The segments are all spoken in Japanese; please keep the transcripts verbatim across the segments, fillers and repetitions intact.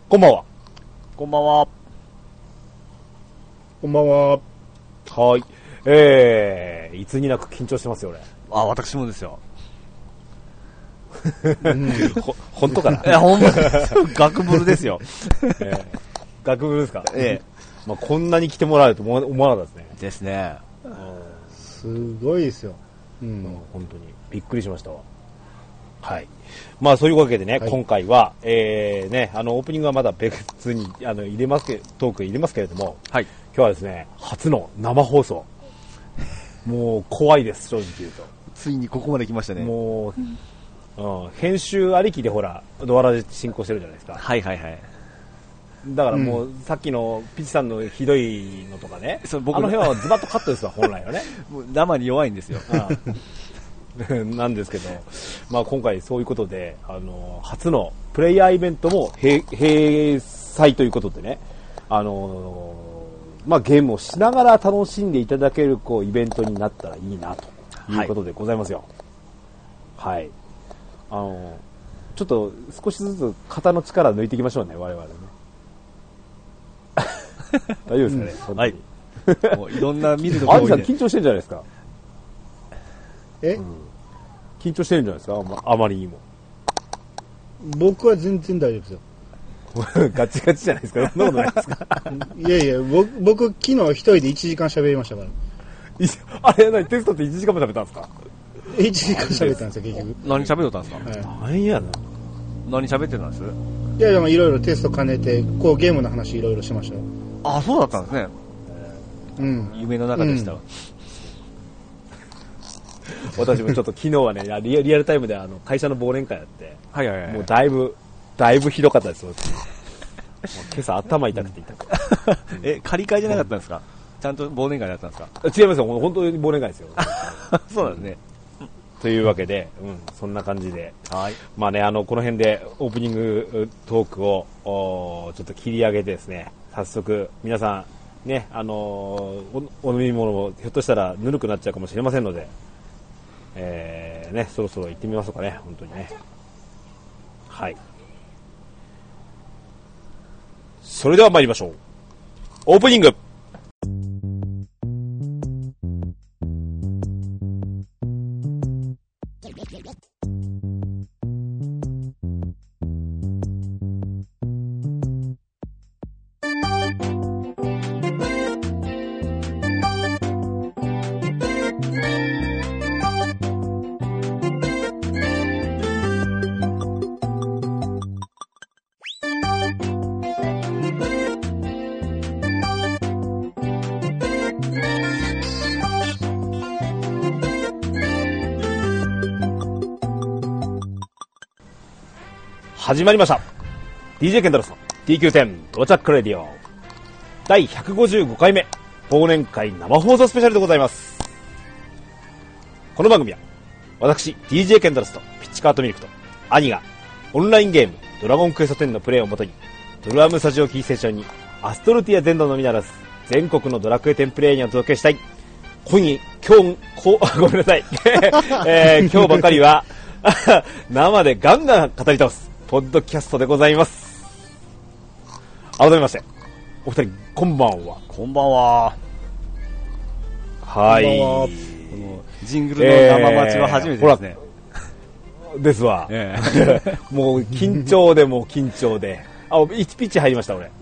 こんばんは。 こんばんは。 こんばんは。 はい。えー、いつになく緊張してますよ、俺。 あ、私もですよ。 うん、ほ、本当かな。 いや、ほんまですよ。学部ですよ。 えー、学部ですか。 ええ。 まあ、こんなに来てもらえると思わなかったですね。 ですね。 すごいですよ。 うん、本当にびっくりしましたわ。はい。まあそういうわけでね、はい、今回は、えー、ね、あのオープニングはまだ別にあの入れますけトーク入れますけれども、はい、今日はですね、初の生放送。もう怖いです、正直言うと。 ついにここまで来ましたね。 もう、うん、編集ありきでほらドアラで進行してるじゃないですか。 はいはいはい。 だからもう、うん、さっきのピチさんのひどいのとかね、そ僕あの辺はズバッとカットですわ本来はね。 もう生に弱いんですよ。ああなんですけど、まあ、今回そういうことで、あの初のプレイヤーイベントも閉催ということでね、あのまあ、ゲームをしながら楽しんでいただけるこうイベントになったらいいなということでございますよ。はい、はい、あのちょっと少しずつ肩の力抜いていきましょうね、我々ね。大丈夫ですかね、うん、はい。 もういろんな見るところで。アンジさん緊張してるんじゃないですか。 え、 うん、緊張してるんじゃないですか、あま、あまりにも。 僕は全然大丈夫ですよ。 ガチガチじゃないですか。そんなことないですか。 いやいや、僕、僕昨日一人でいちじかん喋りましたから。 あれ、何テストっていちじかんも喋ったんですか。 いちじかん喋ったんですよ、結局。 何喋ったんですか。 はい、何やな。 何喋ってたんです。 いやいや、いろいろテスト兼ねて、こうゲームの話いろいろしましたよ。 あ、そうだったんですね。 うん。 夢の中でしたわ。うん、 私もちょっと昨日はね、リア、リアルタイムであの会社の忘年会やって、 はいはいはい、 もうだいぶ、だいぶひどかったです。もう今朝頭痛くて痛くて。 え、仮会じゃなかったんですか。ちゃんと忘年会だったんですか。 違いますよ、本当に忘年会ですよ。 そうですね。 というわけで、うん、そんな感じで、 はい。 まあね、あのこの辺でオープニングトークをちょっと切り上げてですね、早速皆さんね、あのお、お飲み物もひょっとしたらぬるくなっちゃうかもしれませんので、えー、ね、そろそろ行ってみましょうかね、本当にね。はい。それでは参りましょう。オープニング。始まりました。 ディージェー ケンタロスの ティーキューテン ドアチャックレディオだいひゃくごじゅうごかいめ忘年会生放送スペシャルでございます。この番組は私 ディージェー ケンタロスとピッチカートミルクと兄がオンラインゲームドラゴンクエストテンのプレイをもとにドルアームスタジオキーステーションにアストルティア全土のみならず全国のドラクエテンプレイにお届けしたい今夜今日こごめんなさい、えー、今日ばかりは生でガンガン語り倒すポッドキャストでございます。改めましてお二人こんばんは。 こんばんは。 はい。 このジングルの生待ちは初めてですね。 えー、ですわ、えー、もう緊張でもう緊張であいちピッチ入りました俺。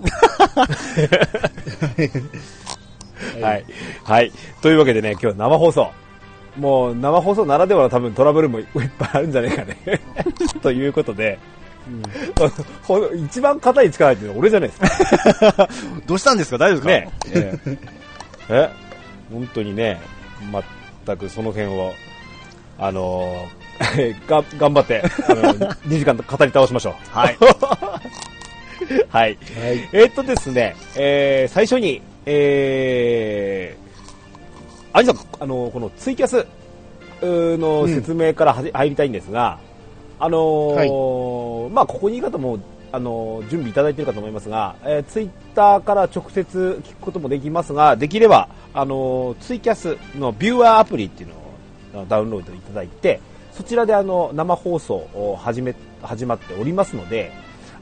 はいはいというわけでね、今日は生放送、もう生放送ならではの多分トラブルもいっぱいあるんじゃないかね。ということで、うん、一番硬い力って俺じゃないですか。 どうしたんですか、大丈夫ですか、ね、ええ本当にね、全くその辺をあのー、が頑張ってあのにじかん語り倒しましょう。 はい。 はい、はい、えー、っとですね、えー、最初に、えー、アニさん、あのー、このツイキャスの説明からは、うん、入りたいんですが、あのーはい、まあここにいる方も、あのー、準備いただいているかと思いますが、えー、ツイッターから直接聞くこともできますが、できれば、あのー、ツイキャスのビューアーアプリっていうのをダウンロードいただいて、そちらであの生放送を始め始まっておりますので、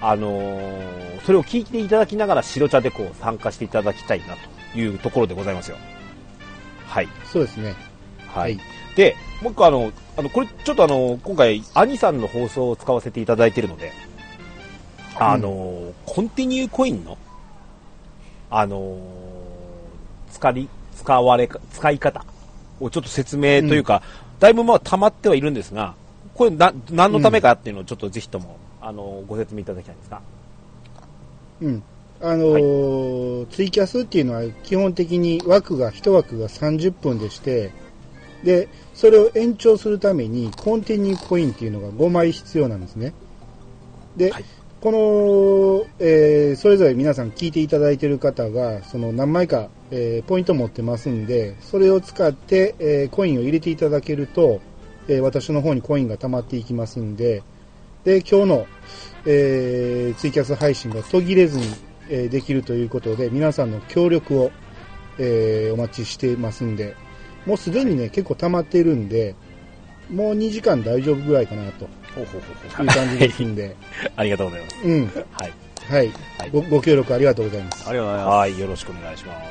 あのー、それを聞いていただきながら白茶でこう参加していただきたいなというところでございますよ。はい。 そうですね。 はい。はい、で、もう一個あの、あの、これちょっとあの、今回、兄さんの放送を使わせていただいているので、あの、うん、コンティニューコインの、あの、使い、使われ、使い方をちょっと説明というか、うん、だいぶまあ溜まってはいるんですが、これな、何のためかっていうのをちょっとぜひとも、うん、あの、ご説明いただきたいんですか。 うん。あのーはい、ツイキャスっていうのは基本的に枠が、一枠がさんじゅっぷんでして、で、それを延長するためにコンティニューコインっていうのがごまい必要なんですね。で、はい、この、えー、それぞれ皆さん聞いていただいている方が、その何枚か、えー、ポイント持ってますんで、それを使って、えー、コインを入れていただけると、えー、私の方にコインが溜まっていきますんで、で、今日の、えー、ツイキャス配信が途切れずに、えー、できるということで、皆さんの協力を、えー、お待ちしていますんで、もうすでにね、結構溜まっているんで、もうにじかん大丈夫ぐらいかなという感じですんで。 ありがとうございます。 うん。 はい。 はい。はい、ご, ご協力ありがとうございます。 ありがとうございます。はい。よろしくお願いします。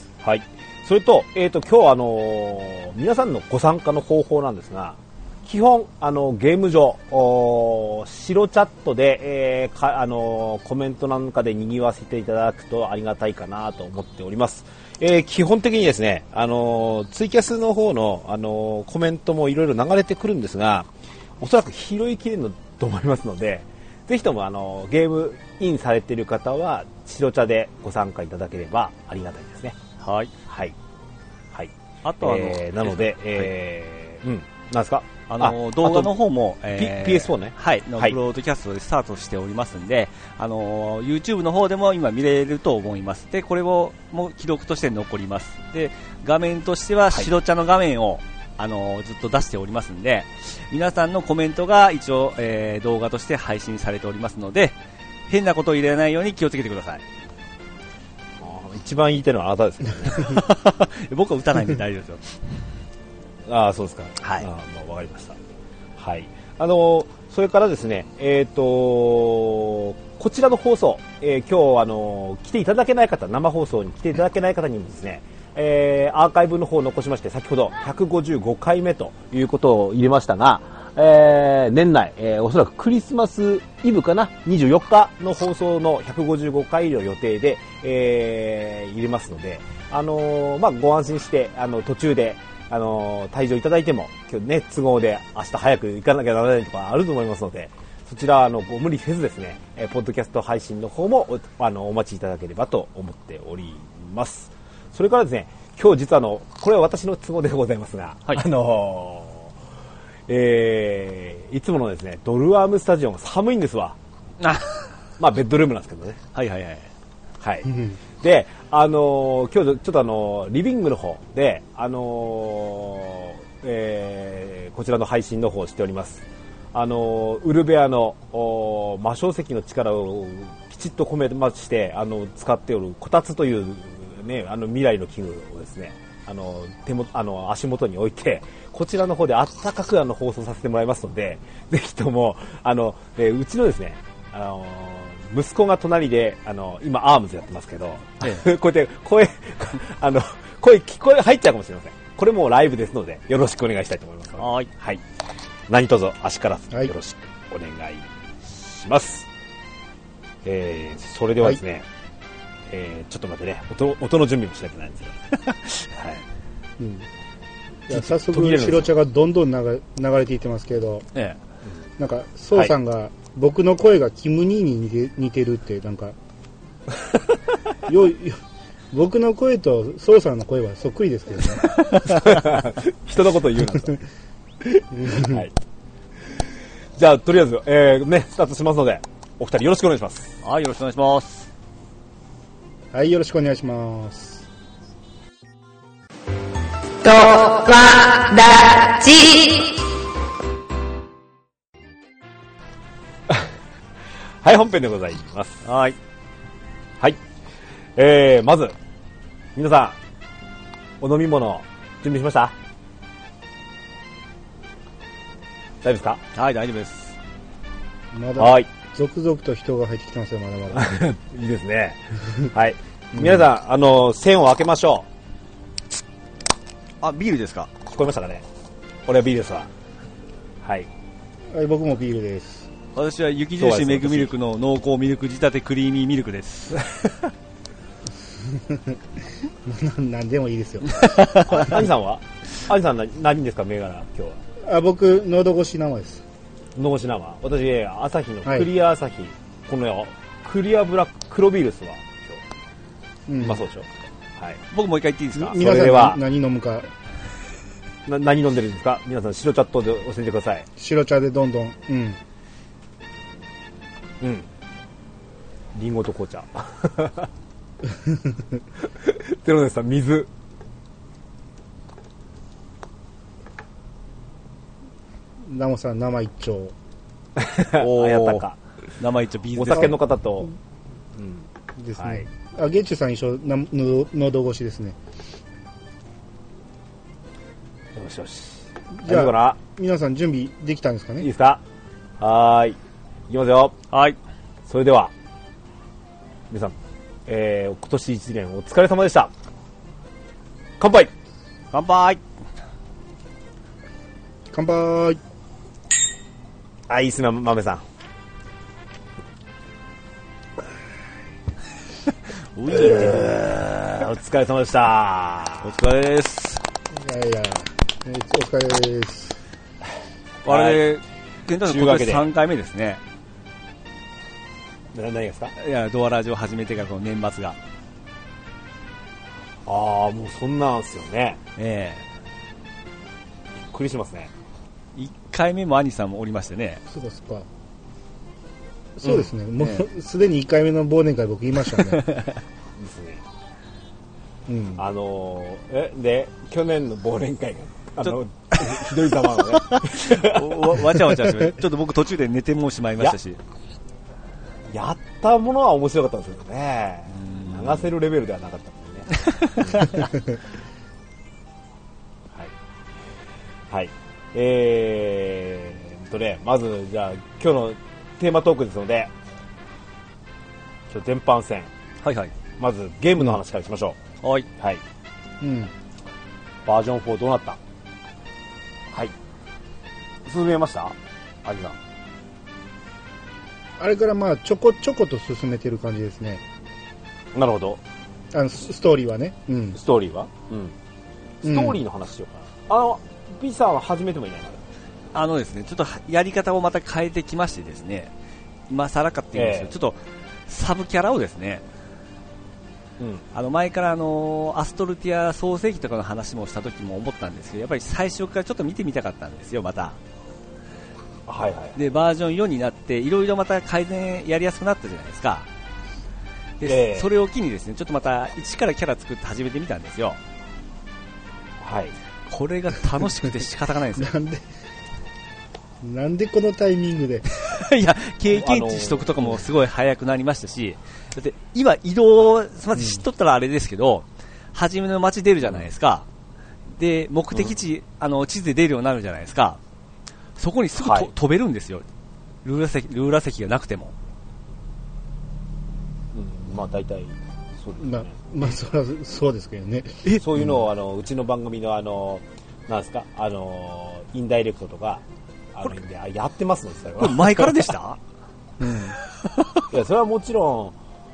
はい。それと、えっと、今日あのー、皆さんのご参加の方法なんですが、基本、あの、ゲーム上、白チャットで、えー、か、あのー、コメントなんかで賑わせていただくとありがたいかなと思っております。えー、基本的にですね、あのー、ツイキャスの方の、あのー、コメントもいろいろ流れてくるんですが、おそらく拾いきれると思いますので、ぜひとも、あのー、ゲームインされている方は、白茶でご参加いただければありがたいですね。 はい。 はい。はい。 あとは、 えー、なので、えー、はい、うん、なんですかあのあ動画の方も、 えー、ピーエスフォー ね。 はい。のブロードキャストでスタートしておりますんで、あの YouTube の方でも今見れると思います。で、これをもう記録として残ります。で、画面としては白茶の画面を、はい、あのずっと出しておりますんで、皆さんのコメントが一応、えー、動画として配信されておりますので、変なことを入れないように気をつけてください。 一番言いたいのはあなたですけどね。 僕は打たないんで大丈夫ですよ。 ああ、そうですか。 はい。 あまあ、わかりました。はい。あのー、それからですね、えっと、こちらの放送、えー、今日、あのー、来ていただけない方、生放送に来ていただけない方にもですね、えー、アーカイブの方を残しまして、先ほどひゃくごじゅうごかいめということを入れましたが、えー、年内、えー、おそらくクリスマスイブかな、にじゅうよっかの放送のひゃくごじゅうごかいの予定で、えー、入れますので、あのー、まあ、ご安心して、あの、途中で、あのー、退場いただいても、今日ね、都合で明日早く行かなきゃならないとかあると思いますので、そちら、あの、ご無理せずですね、えー、ポッドキャスト配信の方もお、あの、お待ちいただければと思っております。それからですね、今日実はあの、これは私の都合でございますが、はい、あのー、えー、いつものですね、ドルアームスタジオが寒いんですわ。あまあ、ベッドルームなんですけどね。 はいはいはい。 はい。で、あのー、今日ちょっとあのー、リビングの方で、あのー、えー、こちらの配信の方をしております。あのー、ウルベアの魔性石の力をきちっと込めまして、あの、使っておるこたつというね、あの未来の器具をですね、あの、手も、あの、足元に置いて、こちらの方であったかくあの放送させてもらいますので、ぜひとも、あの、えー、うちのですね、あのー、息子が隣で、あの、今アームズやってますけど、ええ、こうやって声、あの、声、聞こえ入っちゃうかもしれません。これもライブですので、よろしくお願いしたいと思います。 はい。 はい。何卒、足からよろしくお願いします。はい、えー、それではですね、はい、えー、ちょっと待ってね、音、音の準備もしなきゃいけないんですよ。はい。 うん。いや、早速、白茶がどんどん流れ、流れていってますけど、ええ、なんか、ソウさんが、はい、僕の声がキム兄に似て、似てるって、なんか、よ、よ、僕の声とソウさんの声はそっくりですけどね。 人のこと言うなと。はい。じゃあ、とりあえず、えー、ね、スタートしますので、お二人よろしくお願いします。 はい、よろしくお願いします。 はい、よろしくお願いします。 とわらじはい、本編でございます。 はい。 はい。えー、まず、皆さん、お飲み物、準備しました？大丈夫ですか？ はい、大丈夫です。 まだはい。 続々と人が入ってきてますよ、まだまだ。 いいですね。はい。皆さん、あの、線を開けましょあ、ビールですか？ う。聞こえましたかね？これはビールですわ。はい。 はい、僕もビールです。 私は雪印メグミルクの濃厚ミルク仕立てクリーミーミルクです。 何でもいいですよ。 アニさんはアニさんは何ですか、銘柄、今日は。 あ、僕、喉越し生です。 喉越し生。私、朝日のクリア朝日、はい、このクリアブラック黒ビールスは、今日、うん、まあそうでしょう。はい。 僕もう一回言っていいですか？ 皆さんは何飲むか。 な何飲んでるんですか？皆さん白チャットで教えてください。 白茶でどんどん。うん。 うん。リンゴと紅茶。ゼロネスさん、水。 ナモさん、生一丁。 おー、やったか。 生一丁ビールお酒の方と。 うん。ですね。はい、あ、ゲッチュさん一緒、なの喉越しですね。 よしよし。 じゃあ、皆さん準備できたんですかね？ いいですか？はーい。いきますよ。 はい。 それでは、皆さん、えー、今年一年お疲れ様でした。乾杯！ 乾杯！ 乾杯！ あ、いいっすね、豆さん。 おい、 お疲れ様でした。 お疲れです。 いやいや、お疲れです。 あれ、ケンタさん、今年さんかいめですね。 何がですか？ いや、ドアラジオ始めてからこの年末が。 ああ、もうそんなんすよね。 ええ。 びっくりしますね。 いっかいめも兄さんもおりましてね。 そうですか。そうですね。うん、もうすでにいっかいめの忘年会僕言いましたね。ですね。 うん。あのー、え、で、去年の忘年会が、あの、ひどいざまのね。 わ, わちゃわちゃして、ちょっと僕途中で寝てもしまいましたし。 や, やったものは面白かったんですけどね。流せるレベルではなかったんでね。はい。はい。えーとね、まず、じゃあ、今日のテーマトークですので、今日全般戦。 はいはい。 まず、ゲームの話からしましょう。はい。 はい。 うん。 バージョンフォーどうなった？はい。進めました？アジさん。 あれからまあ、ちょこちょこと進めてる感じですね。 なるほど。 あの、ストーリーはね。うん。 ストーリーは？うん。ストーリーの話しようかな。うん、あの、P さんは始めてもいないまだ。 あのですね、ちょっとやり方をまた変えてきましてですね、今更かっていうんですけど、えー、ちょっとサブキャラをですね、うん、あの前からあのアストルティア創世記とかの話もした時も思ったんですけど、やっぱり最初からちょっと見てみたかったんですよ、また。 はいはい。 で、バージョンよんになって、いろいろまた改善やりやすくなったじゃないですか。で、えー、それを機にですね、ちょっとまた一からキャラ作って始めてみたんですよ。 はい。 これが楽しくて仕方がないんですよ。 なんでなんでこのタイミングでいや、経験値取得とかもすごい早くなりましたし、だって今移動、まず知っとったらあれですけど、うん、初めの街出るじゃないですか。で、目的地、うん、あの、地図で出るようになるじゃないですか。そこにすぐ、はい、飛べるんですよ。ルーラ席、ルーラ席がなくても。 うん、まあ大体、そうですね。 まあ、まあ、それはそうですけどね。 え、そういうのを、あの、うちの番組のあの、なんですか、あの、インダイレクトとか、あのやってますね、それは。 これ前からでしたうん。 いや、それはもちろ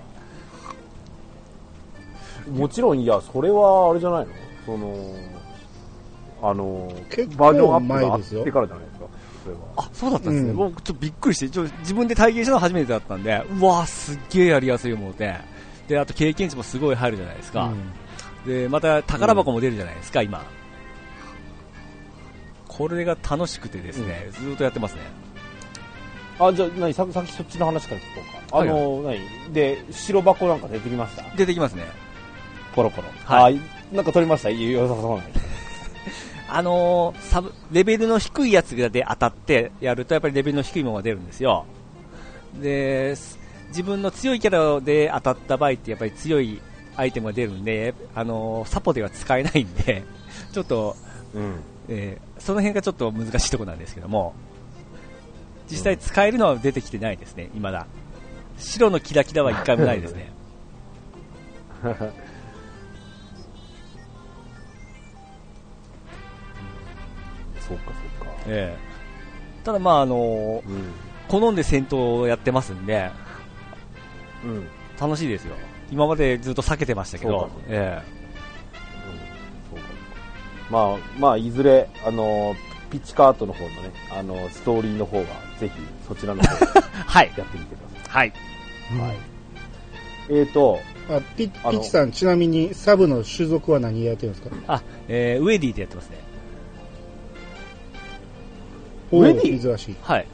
ん、もちろん、いや、それはあれじゃないのその、あの、バージョンアップがあってからじゃないですか、それは。 あ、そうだったんですね。うん、僕ちょっとびっくりして、ちょ自分で体験したの初めてだったんで、うわーすっげーやりやすい思うて。で、あと経験値もすごい入るじゃないですか。うん、で、また宝箱も出るじゃないですか、うん、今。これが楽しくてですね、うん、ずっとやってますね。 あ、じゃあ何、さっきそっちの話から聞こうか。あの、はい、何で、白箱なんか出てきました？ 出てきますね。 ポロポロ。はい。なんか取りました？良さそうなんです。 あのー、サブ、レベルの低いやつで当たってやると、やっぱりレベルの低いものが出るんですよ。で、自分の強いキャラで当たった場合って、やっぱり強いアイテムが出るんで、あのー、サポでは使えないんで、ちょっと、うん。えー、その辺がちょっと難しいところなんですけども、 実際使えるのは出てきてないですね、未だ。白のキラキラは一回もないですね。 そうかそうか。 ええ。ただまああのーうん。 好んで戦闘をやってますんで、 うん。 楽しいですよ。今までずっと避けてましたけどそうか、 えそうか。まあ、まあ、いずれ、あの、ピッチカートの方のね、あの、ストーリーの方は、ぜひ、そちらの方え。はい。 やってみてくだはい。 さい。はい。えーと、 あピあのピッチさん、ちなみにサブの種族は何やってるんですか？ あ、えー、ウェディでやってますね。 おーウェディ珍しい。 はい。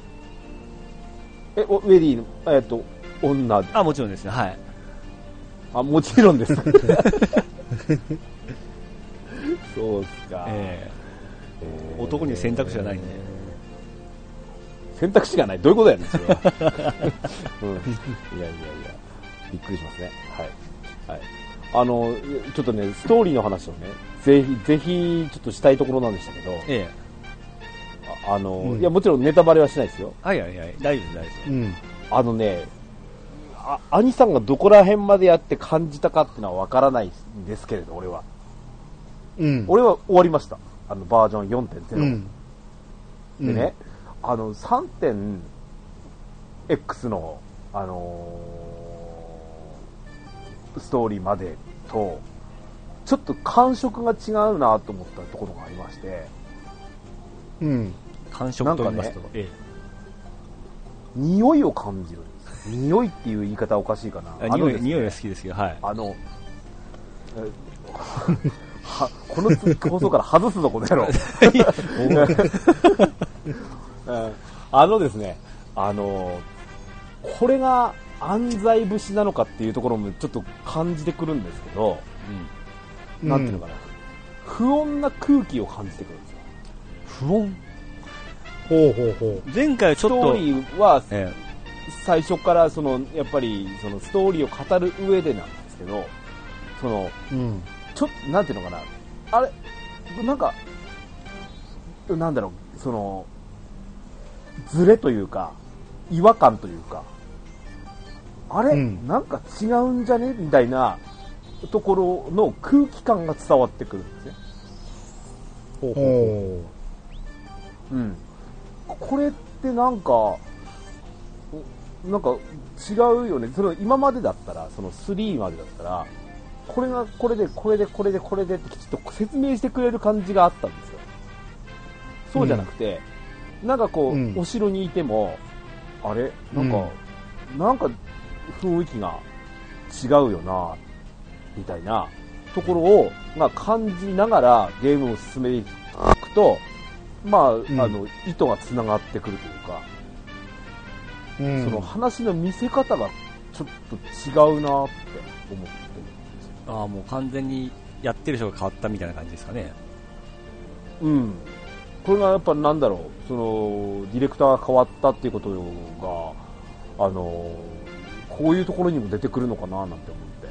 え、おウェディの、えっ、と、女で、 あ、もちろんですね。はい。 あ、もちろんです。そうですか。 ええー男に選択肢がないんで。 選択肢がないどういうことやねん、それは。うん、いやいやいや、びっくりしますね。はい。はい。あの、ちょっとね、ストーリーの話をね、ぜひ、ぜひ、ちょっとしたいところなんでしたけど、 ー、えああの、 うんいや、もちろんネタバレはしないですよ。 え。はいはいはい。大丈夫です、大丈夫です。 うん。 あのね、あ兄さんがどこら辺までやって感じたかっていうのはわからないんですけれど、俺は。 うん。 俺は終わりました。あの、バージョン よんてんゼロ。 うん。 でね、あの、さんてんエックス の、あのーストーリーまでと、ちょっと感触が違うなと思ったところがありまして、 うん。うん。 感触と言いますと、 なんかえ匂いを感じるんです。匂いっていう言い方はおかしいかな。 え。あ匂い、 のですね匂いが好きですけど、はい。 あの、えはこの放送から外すぞ、この野郎。うんあのですね、あの、これが安西節なのかっていうところもちょっと感じてくるんですけど、 うん。 なんていうのかな、不穏な空気を感じてくるんですよ。 不穏。 ほうほうほ前回ちょっと、 ストーリーはえ最初からそのやっぱりそのストーリーを語る上でなんですけど、そのう。うん。 ちょっとなんていうのかな、あれなんかなんだろう、そのズレというか違和感というか、あれ、 うんなんか違うんじゃねみたいなところの空気感が伝わってくるんですね。 ほうほうん。これってなんか、なんか違うよね。その今までだったら、そのスリーまでだったら、これがこれで、これで、これで、これでってきちっと説明してくれる感じがあったんですよ。そうじゃなくて、なんかこう、 うんお城にいても、あれなんか、なんか雰囲気が違うよな、みたいなところを、まあ、感じながらゲームを進めていくと、まあ、 んあの、意図が繋がってくるというか、 う。うん。 その話の見せ方がちょっと違うなって思ってえ。ああ、もう完全にやってる人が変わったみたいな感じですかね。 うん。これがやっぱなんだろう、その、ディレクターが変わったっていうことが、あの、こういうところにも出てくるのかななんて思って。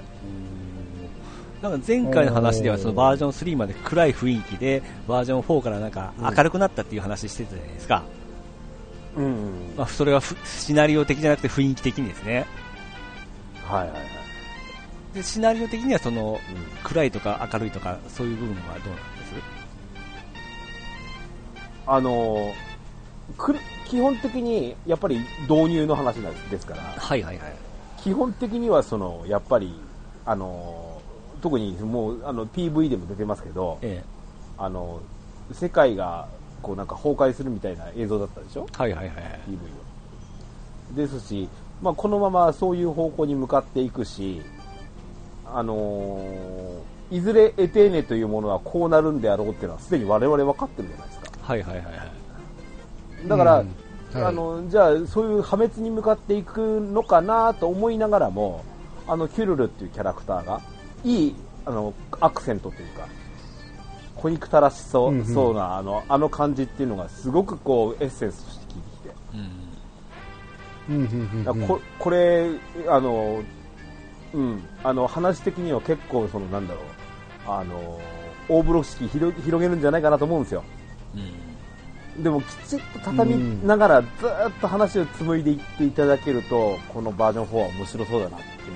なんか前回の話ではそのバージョンスリーまで暗い雰囲気で、バージョンフォーからなんか明るくなったっていう話してたじゃないですか。 うん。 まあ、それはふシナリオ的じゃなくて雰囲気的にですね。 はいはいはい。 で、シナリオ的にはその、 うん暗いとか明るいとかそういう部分はどうなんです？ あのく基本的にやっぱり導入の話なんですから、 はいはいはい。 基本的にはそのやっぱりあの特にもうあの ピーブイ でも出てますけど、 えあの世界がこうなんか崩壊するみたいな映像だったでしょ、 え。はいはいはいはい。 ピーブイ は。ですし、まあ、このままそういう方向に向かっていくし、あのいずれエテーネというものはこうなるんであろうっていうのはすでに我々分かってるじゃないですか。 はいはいはいはい。 だから、 うんはいあのじゃあそういう破滅に向かっていくのかなと思いながらも、あのキュルルっていうキャラクターがいいあのアクセントというか小憎たらしそう、 うんうんそうなあのあの感じっていうのがすごくこうエッセンスとして効いてきて、 うん。 うんうんうんうん。 だからここれあの、うん、あの話的には結構そのなんだろう、あの大風呂敷広広げるんじゃないかなと思うんですよ。 うん。 でもきちっと畳みながらずーっと話を紡いでいっていただけると、このバージョンフォーは面白そうだなっていう感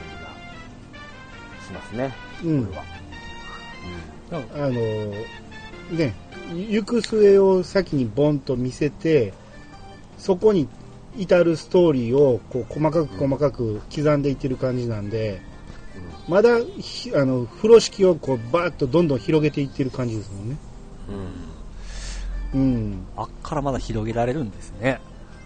じがしますね。 うん。 これは。 うん、あのね、行く末を先にボンと見せて、そこに至るストーリーをこう細かく細かく刻んでいってる感じなんで、うん、まだあの風呂敷をこうバーッとどんどん広げていってる感じですもんね。うん。うん。 あっからまだ広げられるんですね。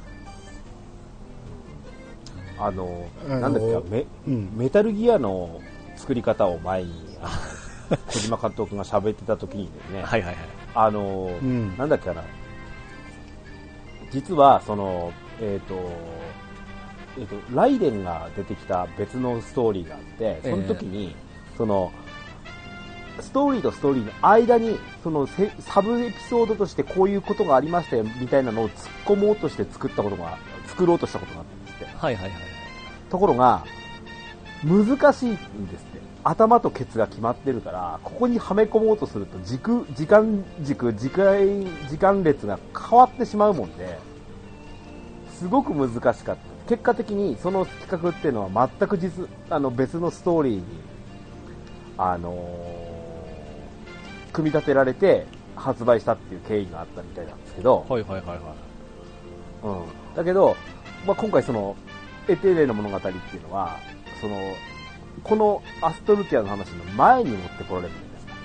あの、あのなんですか、メ、うん、メタルギアの作り方を前に、小島監督が喋ってた時にですね、 はいはいはい。 あの、うん、なんだっけかな、実は、その、えっ、ー、と、えっ、ー、と、ライデンが出てきた別のストーリーがあって、その時に、えー、その、ストーリーとストーリーの間に、そのサブエピソードとしてこういうことがありましたよ、みたいなのを突っ込もうとして作ったことが、作ろうとしたことがあったんですって。 はいはいはい。 ところが、難しいんですって。頭とケツが決まってるから、ここにはめ込もうとすると軸、時間軸、時間、時間列が変わってしまうもんで、すごく難しかった。結果的にその企画っていうのは全く実、あの別のストーリーに、あのー、組み立てられて発売したっていう経緯があったみたいなんですけど、 はいはいはいはい。 うん。だけど、まあ、今回その、エテーレの物語っていうのは、その、このアストルティアの話の前に持ってこられるんですよ。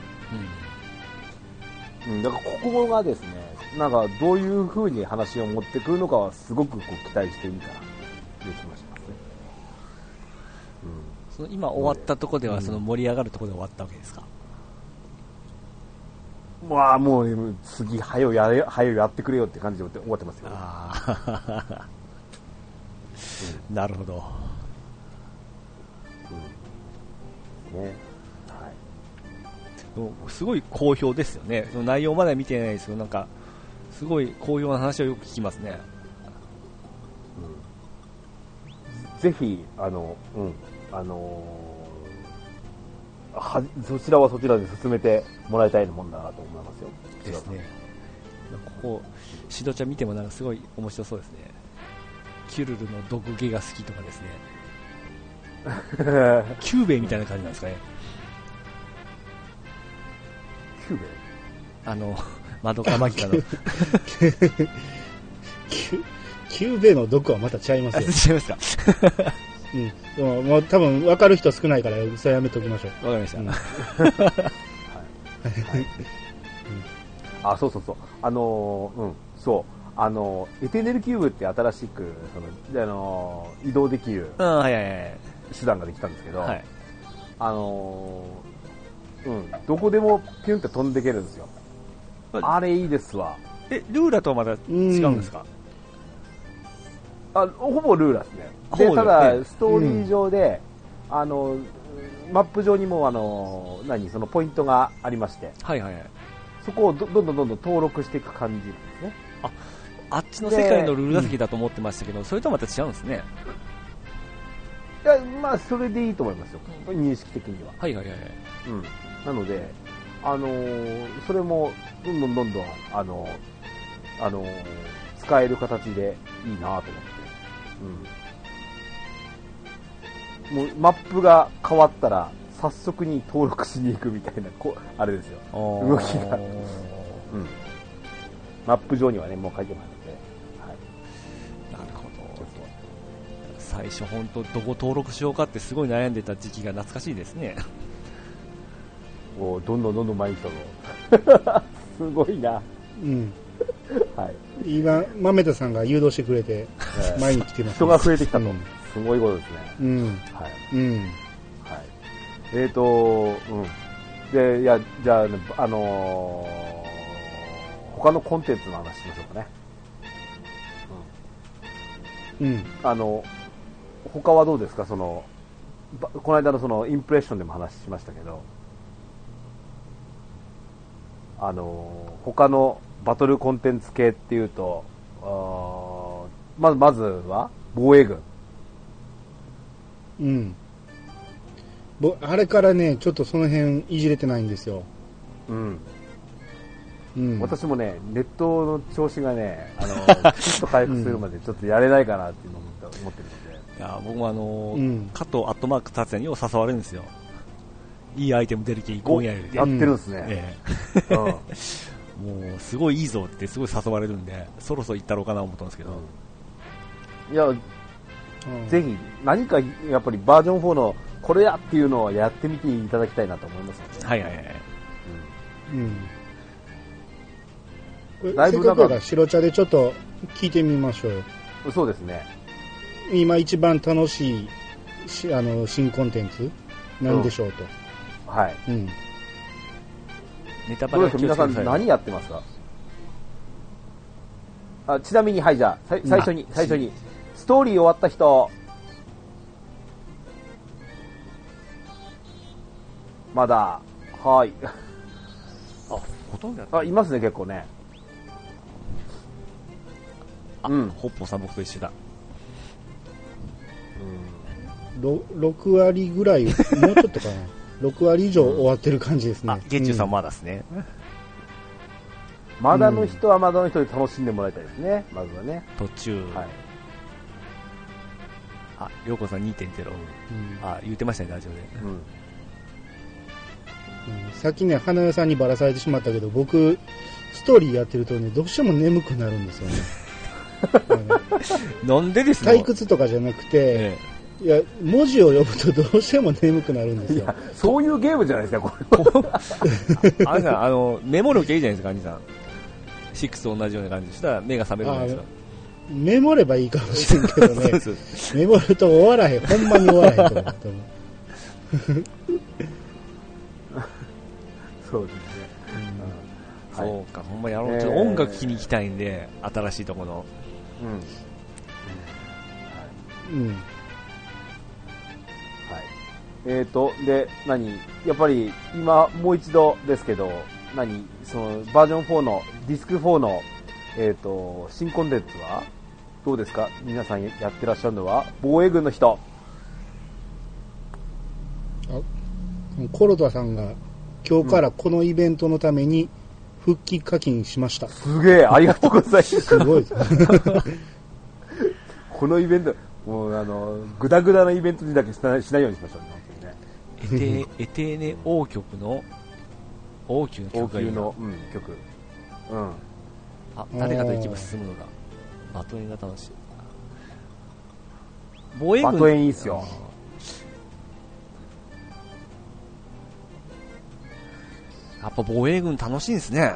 うん。うん、だからここがですね、なんかどういう風に話を持ってくるのかはすごくこう期待していいかなという気がしますね。 うん。その今終わったところではその盛り上がるところで終わったわけですか。 うん、まあもう次はよやれはよやってくれよって感じで終わってますよ。 ああ、うん、なるほど。 ね、はい、 でもすごい好評ですよね。その内容までは見てないですけど、なんかすごい好評な話をよく聞きますね。 うん、ぜひあの、うん、あのー、はそちらはそちらで進めてもらいたいもんだなと思いますよ。 ですね。ここシドちゃん見てもなんかすごい面白そうですね。キュルルの毒気が好きとかですね。キューベイみたいな感じなんですかね。 キューベイあのマドカマギカのキュキューベイの毒はまた違いますよ。 違いますか。 うん、でももう多分分かる人少ないからそれやめておきましょう。 わかりました。うん、 はいはい、うん、あ、そうそうそう、あのー、うん、そう、あのエテーネルキューブって新しくその、あのー、移動できる、 うん、はいはいはい、 手段ができたんですけど、 はい、 あのー、うん、どこでもピュンって飛んでいけるんですよ。あれいいですわ。 え、ルーラとはまた違うんですか？ あ、ほぼルーラですね。で、ただ、ストーリー上で、うん、あの、マップ上にも、あの、何、そのポイントがありまして、 はいはいはい。 そこをどんどんどんどん登録していく感じなんですね。 あ、あっちの世界のルール打席だと思ってましたけど、それとはまた違うんですね。 いや、まあ、それでいいと思いますよ。認識的には。 はいはいはい。 うん。なので、あのー、それも、どんどんどんどん、あのー、あのー、使える形でいいなと思って。うん。もう、マップが変わったら、早速に登録しに行くみたいな、こう、あれですよ。動きが。うん。マップ上にはね、もう書いてますので。はい。 なるほど。最初本当どこ登録しようかってすごい悩んでた時期が懐かしいですね。 おどんどんどんどん前に来たぞ。すごいな。 うん。 はい。 今、豆田さんが誘導してくれて、前に来てます、ね。 人が増えてきたと。うん、すごいことですね。 うん。 はい。 うん。 はい。えっ、ー、と、うん。で、いや、じゃあ、あのー、他のコンテンツの話しましょうかね。 うん。うん。 あの、他はどうですか？その、この間のそのインプレッションでも話しましたけど、あの他のバトルコンテンツ系っていうと、あまずまずは防衛軍。 うん。ぼあれからねちょっとその辺いじれてないんですよ。 うん。 うん、 私もね、ネットの調子がね、あの、きちっと回復するまでちょっとやれないかなっていうのを思ってるので。 いや、僕もあの、 うん、 加藤アットマーク達也によう誘われるんですよ。いいアイテム出る気今夜やるやってるんですね。 ええうん、もう、すごいいいぞってすごい誘われるんで、そろそろ行ったろうかなと思ったんですけど。 いや、うん、ぜひ、何かやっぱりバージョンフォーのこれやっていうのをやってみていただきたいなと思いますので。 はいはいはい。 うん。うんせっかくだから白茶でちょっと聞いてみましょうよ。 そうですね。 今一番楽しいしあの新コンテンツなんでしょうと。 うん、はい。 うん。 ネタバレどうですか皆さん何やってますか？あ、ちなみにはいじゃあ最初に最初にストーリー終わった人。まだはい。 あ、ほとんどやった。あ、いますね結構ね。 うん、ホッポーさん僕と一緒だ。 うん、ろく割ぐらい、もうちょっとかな。ろく割以上終わってる感じですね。あ、 ゲッチュさんまだですね。うん、 まだの人はまだの人で楽しんでもらいたいですね。まずはね。 途中。はい。あ、りょうこさん にてんゼロ。うん、あ、言ってましたね、ラジオで。うんうん、さっきね、花代さんにばらされてしまったけど、僕、ストーリーやってるとね、どうしても眠くなるんですよね。 なんでですか？ 退屈とかじゃなくて、ええ、いや文字を読むとどうしても眠くなるんですよ。いやそういうゲームじゃないですかこれ。 あれさあのメモるけいいじゃないですか兄さん。シックスと同じような感じでしたら目が覚めるじゃないですか。 メモればいいかもしれんけどね。メモると終わらへん、ほんまに終わらへんと思う。 そうですね。 うん、そうか、ほんまやろう。ちょっと音楽聴きに行きたいんで、新しいところ。 うん。うん。はい。 えっと、で、何やっぱり、今、もう一度ですけど、何その、バージョンフォーの、ディスクフォーの、えっと、新コンテンツはどうですか皆さんやってらっしゃるのは防衛軍の人。 あ、コロタさんが、今日からこのイベントのために、復帰課金しました。 すげえ、ありがとうございます。 すごい。 このイベント、もうあの、グダグダなイベントにだけしない、しないようにしましょうね、本当にね。エテ、エテーネ王曲の、王宮の曲がいいな。 王宮の、うん、曲。うん。 あ、誰かと一部進むのだ。バトエンが楽しい。防衛軍。 バトエンいいっすよ。 やっぱ防衛軍楽しいんですね。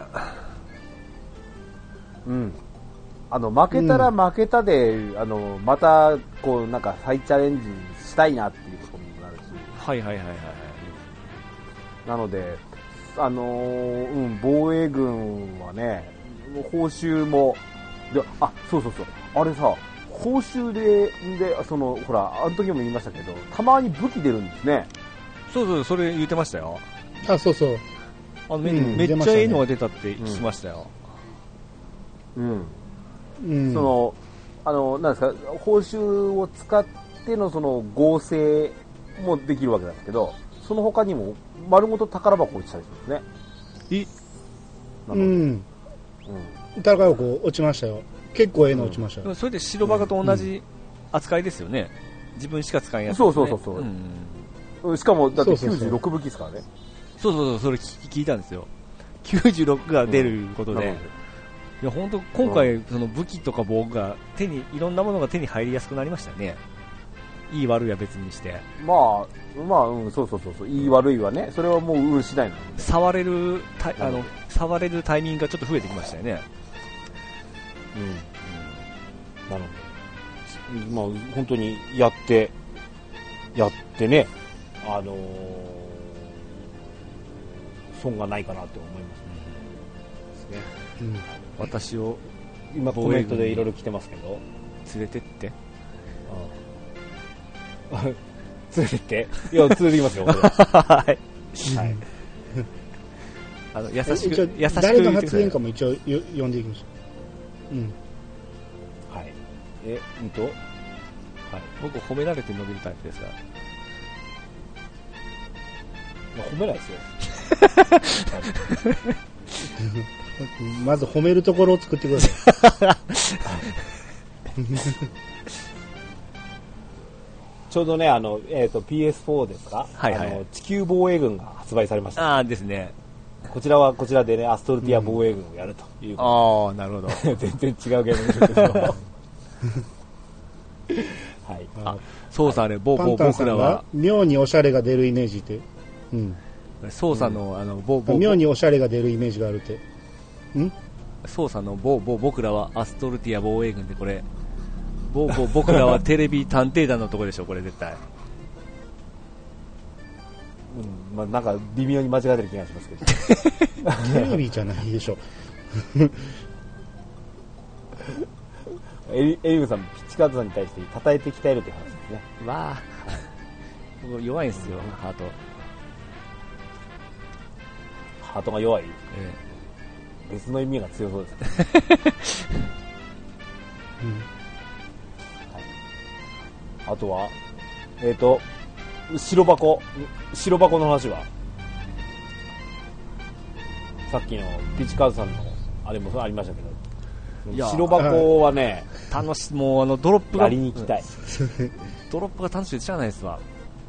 うん。あの、負けたら負けたで、うん、あの、また、こう、なんか再チャレンジしたいなっていうところにもなるし。 はいはいはいはい。 なので、あのー、うん、防衛軍はね、報酬も、で、あ、そうそうそう。あれさ、報酬で、で、その、ほら、あの時も言いましたけど、たまに武器出るんですね。 そうそう、それ言ってましたよ。 あ、そうそう。 あのめ、うん、めっちゃいいのが出たって聞きましたよ。 うん。うん。その、あの、なんですか、報酬を使ってのその合成もできるわけなんですけど、その他にも丸ごと宝箱落ちたりするんですね。 えうん。うん。宝箱落ちましたよ。結構ええの落ちましたよ。 うん、それで白バカと同じ扱いですよね。自分しか使えんやつ、ね。 そうそうそうそう、うん。しかも、だってきゅうじゅうろく武器ですからね。 そうそうそう、それ聞いたんですよ。きゅうじゅうろくが出ることで。うん、いや、本当今回、うん、その武器とか防具が手に、いろんなものが手に入りやすくなりましたね。いい悪いは別にして。 まあ、まあ、うん、そうそうそうそう、いい悪いはね、それはもう運次第なので。 触れる、たあの、触れるタイミングがちょっと増えてきましたよね。 うん。うん、なるほど。まあ、本当にやって、やってね、あのー、損がないかなと思いますね。 うん、私を今コメントでいろいろ来てますけど、 連れてって。 ああ連れてって。いや連れてきますよ。はい。はい。 あの優しく優しく誰の発言かも一応よ読んでいきましょう。うん。 はい。えうんと。はい。 僕褒められて伸びるタイプですが。 いや褒めないですよ。 まず褒めるところを作ってください。 ちょうどね、あの、えっ、と、ピーエスフォー ですか、 はいはいあの、地球防衛軍が発売されました。 ああですね。 こちらはこちらでね、アストルティア防衛軍をやるという、 うん、ああ、なるほど。 全然違うゲームですけど。はい。 あ、そうさんあれ、ぼ、ぼ、 パンタンさんが僕らは。 妙におしゃれが出るイメージって。うん。 そうさんの、あの、ぼ、ぼ、 妙におしゃれが出るイメージがあるって。んそうさんの、ぼ、ぼ、僕らはアストルティア防衛軍でこれ、ぼ、ぼ、僕らはテレビ探偵団のとこでしょ、これ絶対。 うん、まあなんか微妙に間違えてる気がしますけど。 テレビじゃないでしょ。 エリ、エリグさん、ピッチカードさんに対して叩いて鍛えるっていう話ですね。 わあ。僕弱いんですよ、ハート。 ハートが弱い、 ええ、別の意味が強そうですね。 うんはい、あとは、えっ、ー、と、白箱、白箱の話はさっきのピッチカードさんのあれもありましたけど、白箱はね、 楽し、もうあのドロップが、 やりに行きたい。 ドロップが楽しいでしゃあないですわ。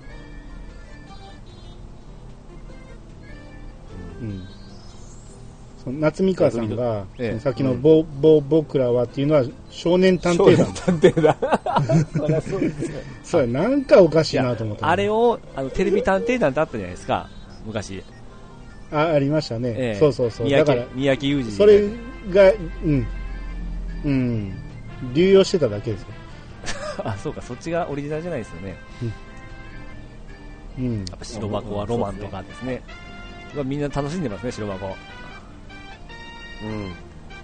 うん。その夏美川さんが、 ええ、 さっきのぼ、ぼ、僕らはっていうのは少年探偵団。 少年探偵団。そりゃそうですよ。 そうや、なんかおかしいなと思った。 あれを、あの、テレビ探偵団ってあったじゃないですか、昔。 あ、ありましたね。 ええ、 そうそうそう。だから、 三宅裕二。 それが、うん。うん。流用してただけですよ。 あ、そうか、そっちがオリジナルじゃないですよね。 うん。うん、 やっぱ白箱はロマンとかですね。みんな楽しんでますね、白箱。 うん。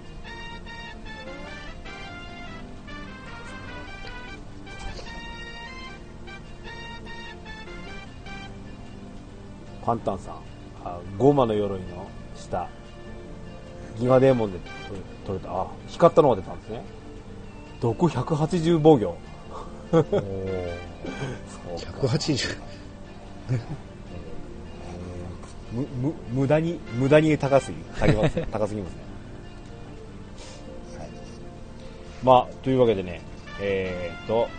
パンタンさん、あ、ゴーマの鎧の下、ギガデーモンで取れた、あ、光ったのが出たんですね。毒ひゃくはちじゅう防御。 ひゃくはちじゅう。 むむ無駄に無駄に高すぎ高すぎますね。高すぎますね。はい、まあというわけでね、えー、っと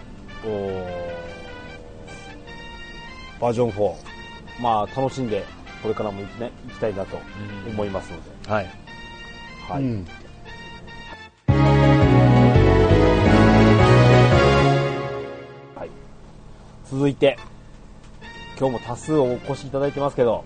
バージョンフォー、まあ楽しんでこれからも、ね、いきたいなと思いますので、 うん、はい、 はい。うん、はい、続いて今日も多数お越しいただいてますけど、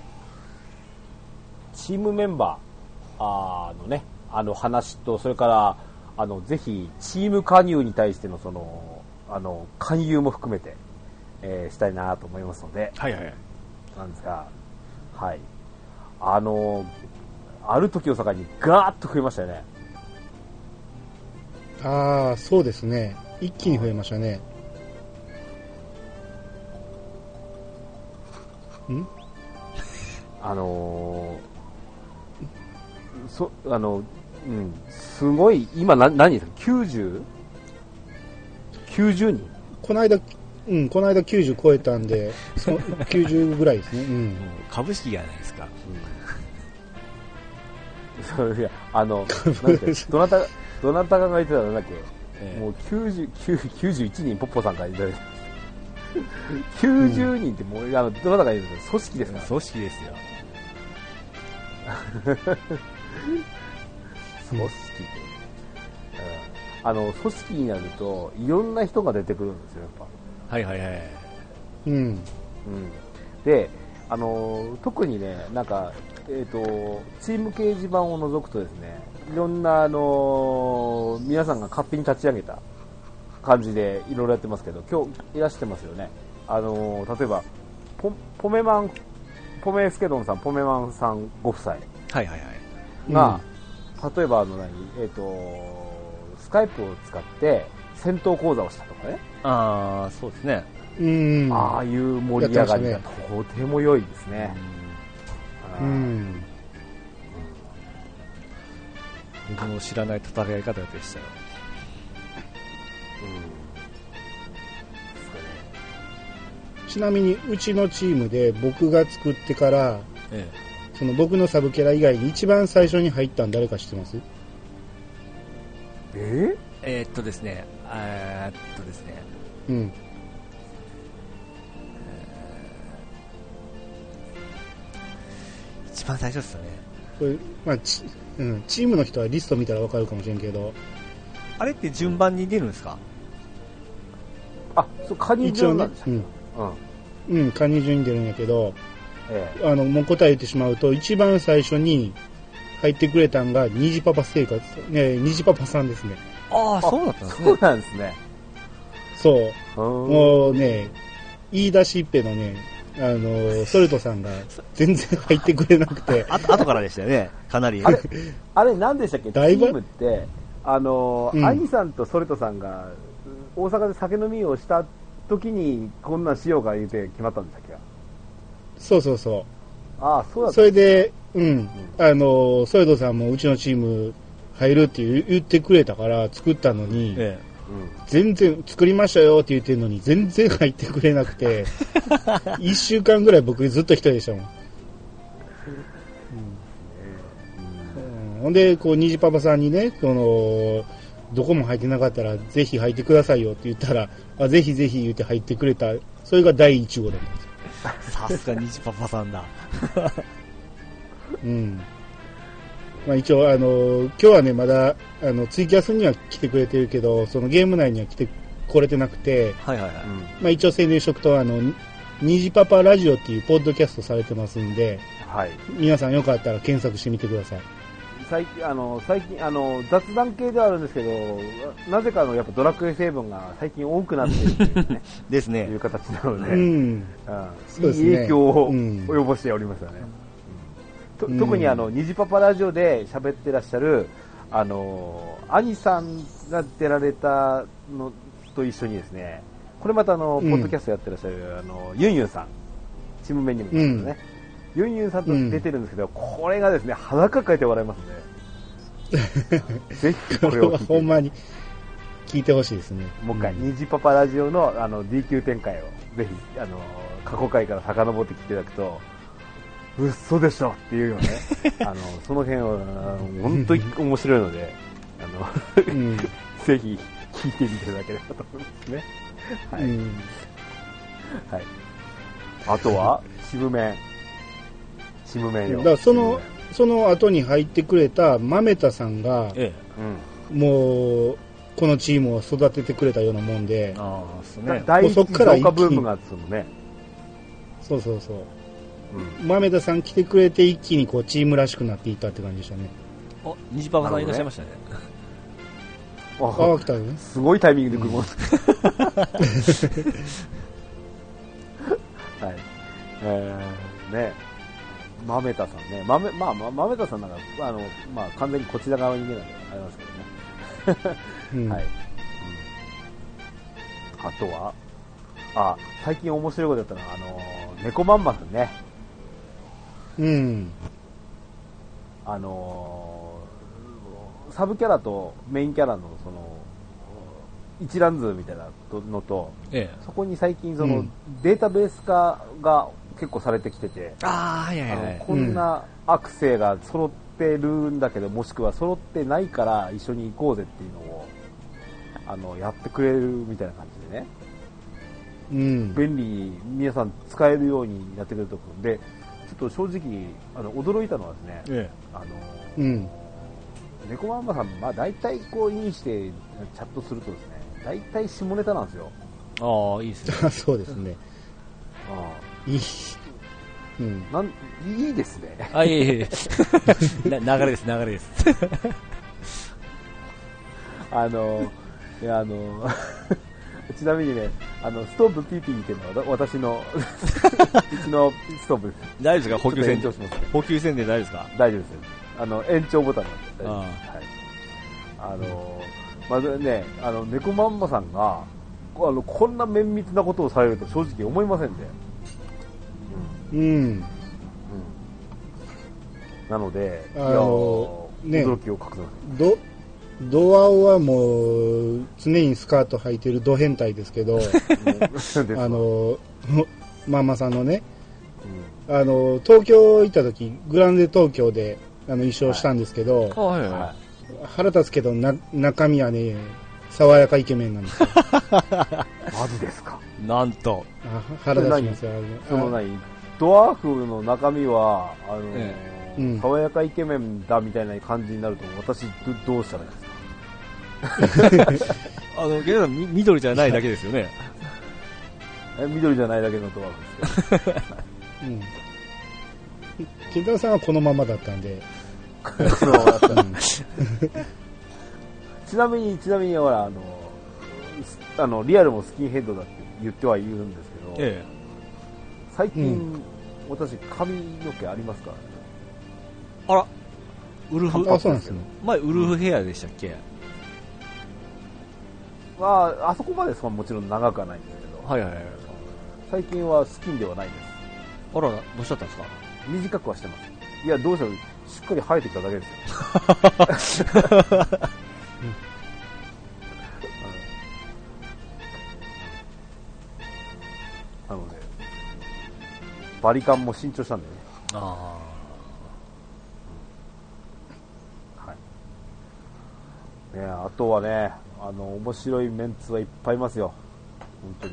チームメンバーあのね、あの話と、それからあのぜひチーム加入に対してのそのあの勧誘も含めて、えー、したいなと思いますので、 はいはい、 なんですが、はい、あのある時を境にガーッと増えましたよね。 ああ、そうですね。一気に増えましたね。ん？ あのー。そあのうん、すごい今な何ですか、きゅうじゅう？きゅうじゅうにん？ この間、うん、この間きゅうじゅう超えたんで、そきゅうじゅうぐらいですね。うん、 株式がないですか。 うん、それあのなんてどなたどなたが言ってたらなんだっけ、えー、もうきゅうじゅう、きゅうじゅういちにんポッポさんから言ってた。きゅうじゅうにんってもう、うん、あのどなたが言ってた組織ですから、 組織ですよ。 組織で、うん、あの組織になるといろんな人が出てくるんですよ、やっぱ。 はいはいはい。 うん。うん、 で、あの特にね、なんか、えーと、チーム掲示板を除くとですね、いろんな、あの皆さんが勝手に立ち上げた感じでいろいろやってますけど、今日いらしてますよね。あの例えばポ、ポメマン、ポメスケドンさん、ポメマンさんご夫妻が、 はいはいはい、 うん、例えばあの何、えーと、スカイプを使って戦闘講座をしたとかね。 ああ、そうですね。 うん、 ああいう盛り上がりがとても良いですね。 うん、うん、 僕も知らない戦い方でしたよ。 うん、ちなみにうちのチームで僕が作ってから、 ええ、 その僕のサブキャラ以外に一番最初に入ったん誰か知ってます？ ええーっとですね、えーっとですね、 うん。 一番最初ですよね。 これ、まあ、ち、うん、チームの人はリスト見たらわかるかもしれんけど、 あれって順番に出るんですか？ あ、そう、カニ一応ね順なんでしたっ、け？ うん。 うん。 うん、カニ順に出るんやけど、 えあの、もう答え言ってしまうと、一番最初に入ってくれたんが、虹パパ生活、ね、虹パパさんですね。 ああ、 えそうだったんですねそう。なんですね。 そう。 うん。 もうね、言い出しっぺのね、あの、ソルトさんが全然入ってくれなくて、 あと後からでしたよね、かなり。 あれ、あれ何でしたっけ？チだいぶームって、あの、 うん兄さんとソレトさんが大阪で酒飲みをした時にこんなんしようか言うて決まったんでしたっけ？ そうそうそう。 ああ、そうだった。 それで、うん、あの、ソルトさんもうちのチーム入るって言う言ってくれたから作ったのに、 えうん。 全然作りましたよって言ってるのに全然入ってくれなくて、一週間ぐらい僕ずっと一人でしたもん。うん、ほんで、こう、虹パパさんにね、その、どこも入ってなかったらぜひ入ってくださいよって言ったら、あぜひぜひ言って入ってくれた。それが第一号だったんですよ。 え、さすが虹パパさんだ。 うん。まあ一応、あの、今日はね、まだ、あの、ツイキャスには来てくれてるけど、そのゲーム内には来て、来れてなくて、 はいはいはい。 うん。 まあ一応宣伝しとくと、あの、虹パパラジオっていうポッドキャストされてますんで、 はい。 皆さんよかったら検索してみてください。 最近、あの、最近、あの、雑談系ではあるんですけど、なぜかの、やっぱドラクエ成分が最近多くなっているっていうね、 ですねいう。形なので、 うん。 うんそうですねいい影響をうん及ぼしておりますよね。とうん特にあの、虹パパラジオで喋ってらっしゃる、あの、兄さんが出られたのと一緒にですね、これまたあの、 うんポッドキャストやってらっしゃる、あの、ユンユンさん、チームメニューですね、ユンユンさんと出てるんですけど、これがですね、裸かいて笑いますね。ぜひこれはこれを聞いてほんまに聞いてほしいですね。 もう一回、 ん虹パパラジオのあの ディーキュー 展開をぜひあの過去回から遡ってきていただくと、嘘でしょっていうよね、あのその辺は本当に面白いので、あのうん。 ぜひ聞いてみていただければと思いますね。はい。 うん。 はい。あとは、シムメン。シムメンよ。 だからその、その後に入ってくれた豆田さんが、 ええ。 うん。 もう、このチームを育ててくれたようなもんで、 ああ、ですね。 だ第一もうそっから増加一気にブームがそのね。 そうそうそう。 うん。 豆田さん来てくれて一気にこうチームらしくなっていったって感じでしたね。 お、虹パパさんいらっしゃいましたね。 ああ、来たよね。 すごいタイミングで来るもん。はい。えー、ね。豆田さんね。豆、まあ、ま豆田さんなんか、あの、まあ、完全にこちら側に見えないのでありますけどね。 うんはい。うん、あとは、あ、最近面白いことやったのは、あの、猫まんまくんね。 うん。 あのーサブキャラとメインキャラのその一覧図みたいなのと、 ええ。 そこに最近その、 うんデータベース化が結構されてきてて、 ああ、はいはいあのはい。 こんなアクセが揃ってるんだけど、もしくは揃ってないから一緒に行こうぜっていうのをあのやってくれるみたいな感じでね、 うん。 便利に皆さん使えるようにやってくれるところで、ちょっと正直あの驚いたのはですね、 えあのうん。 猫マンマさん、まあ、大体こうインしてチャットするとですね、大体下ネタなんですよ。 え。ああ、いいですね。 そうですね。いい。うん。 なんいいですね。 あ、いえいえ。な流れです、流れです。 あの、いや、あの、ちなみにね、あの、ストーブピーピーっていうのはわ私の、うちのストーブです。 大丈夫ですか、補給線ちょっと延長しますね。 補給線で大丈夫ですか？ 大丈夫です。あの、延長ボタンなんで大丈夫あです。はい。あの、まずね、あの、猫まんまさんが、あの、こんな綿密なことをされると正直思いませんで。 うん。 うん。なので、 あのいやーね驚きを隠せまど、ドアオはもう、常にスカート履いてるド変態ですけど、 せん。ですわあの、ママさんのね、 あの、東京行った時、グランデ東京で、あの、一勝したんですけど、 はいはいは腹立つけど、な、中身はね、爽やかイケメンなんですよ。 マジですか。 い。なんと。 あ腹立ちますよ。あその何ドワーフの中身は、あのーえうん爽やかイケメンだみたいな感じになると、私ど、どうしたらいいですか。 あの、ゲラさん、み緑じゃないだけですよね。 え緑じゃないだけのドワーフですよ。 うん。ケンタロウさんはこのままだったんで。 そのままだったらうんちなみに、ちなみに、ほら、あの、すあの、リアルもスキンヘッドだって言ってはいるんですけど、 え最近、 うん私、髪の毛ありますからね。 え。あら、ウルフ、 あ、そうなんですね。 前ウルフヘアでしたっけ？ まあ、あそこまでそのもちろん長くはないんですけど、 はいはいはい。 最近はスキンではないです。 あらら、どうしちゃったんですか？ 短くはしてます。いや、どうしたら、しっかり生えてきただけですよ。なので、バリカンも新調したんでね。 あはい。ね、あとはね、あの、面白いメンツはいっぱいいますよ。本当に。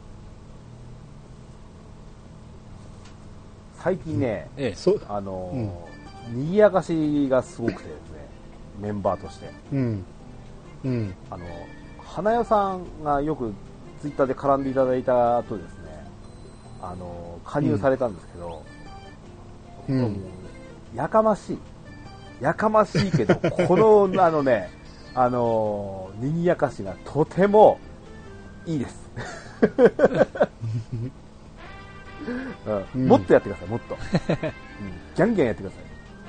最近ね、 あ。ええ。 そ、 あの、賑やかしがすごくてですね、メンバーとして。 うん。うん。 あの、花代さんがよくツイッターで絡んでいただいた後ですね、あの、加入されたんですけど、 うんもうやかましい。やかましいけど、この、あのね、あの、賑やかしがとてもいいです。うんうんもっとやってください、もっと。うんギャンギャンやってくださ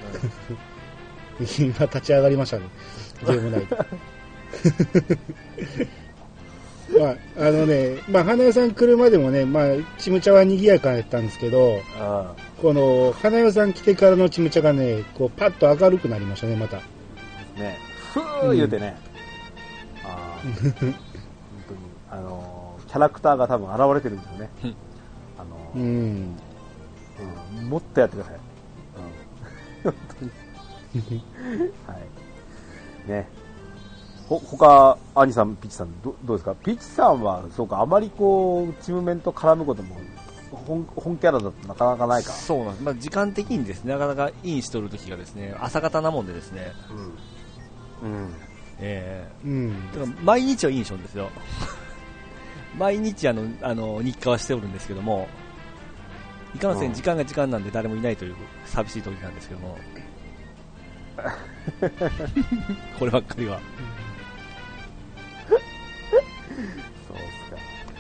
い。 今立ち上がりましたね。ゲーム内で。まあ、あのね、まあ、花代さん来るまでもね、まあ、ちむちゃは賑やかやったんですけど、 あこの、花代さん来てからのちむちゃがね、こう、パッと明るくなりましたね、また。 あね、ふー言うてね、あー本当に、あの、キャラクターが多分現れてるんですよね。あの、 うん。 うんもっとやってください。うん、本当に。はい。ね。ほ、他、アニさん、ピッチさん、ど、どうですか？ピッチさんは、そうか、あまりこう、チームメンと絡むことも、本、本キャラだとなかなかないか。 そうなんです。まあ、時間的にですね、なかなかインしとる時がですね、朝方なもんでですね、 うん。うん。 えうん。 えだから毎日はインしょんですよ。毎日あの、あの、日課はしておるんですけども、いかんせうんん時間が時間なんで誰もいないという寂しい時なんですけども、こればっかりは。 そうですか。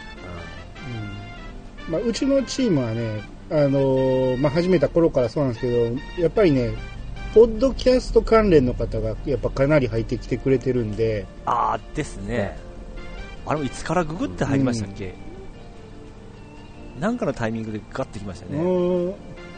うんまあ、うちのチームはね、あのーまあ、始めた頃からそうなんですけど、やっぱりね、ポッドキャスト関連の方がやっぱかなり入ってきてくれてるんで、 あーですね。 ねあれもいつからググって入りましたっけ？なんかのタイミングでガッてきましたね。 もう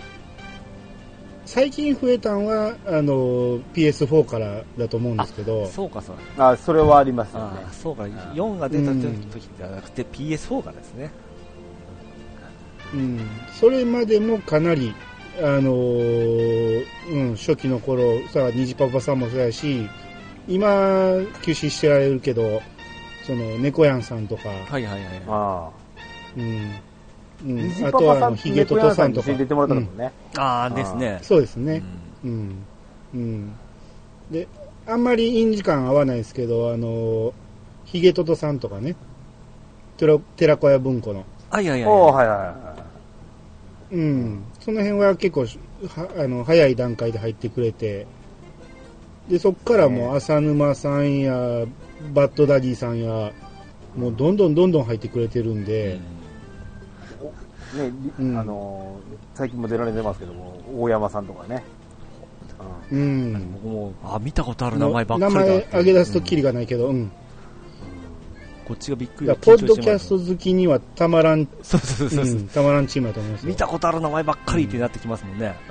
最近増えたのはあの ピーエスフォー からだと思うんですけど、 そうかそうか。 うん。あ、それはありますよねあ。ーそうか。よんが出た時じゃなくて ピーエスフォー からですね。 うん、それまでもかなり、あのーうん、初期の頃さ、虹パパさんもそうやし、今休止してられるけど、その猫やんさんとか、 はいはいはい。 ああ。 うんうん、 虹あとはあパパさんのヒゲトトさんとか、 に出てもらったのもね。 あーですね。 そうですね。 うんうん。うん。で、あんまりイン時間合わないですけど、あの、ヒゲトトさんとかね、寺寺子屋文庫の、 はいはいおーはい。 はいはいはうん。その辺は結構、はあの、早い段階で入ってくれて、で、そっからもう浅沼さんや、バッドダディさんや、もうどんどんどんどん入ってくれてるんで、 い。ね、りうんあのー、最近も出られてますけども、大山さんとかね。ううん。 僕も、あ、見たことある名前ばっか名りだって。 前挙げ出すとキリがないけど、うん。 こっちがびっくりだからポッドキャスト好きにはたまらん、 そうそうそうそう、 うん、たまらんチームだと思いますよ。 見たことある名前ばっかりってなってきますもんね。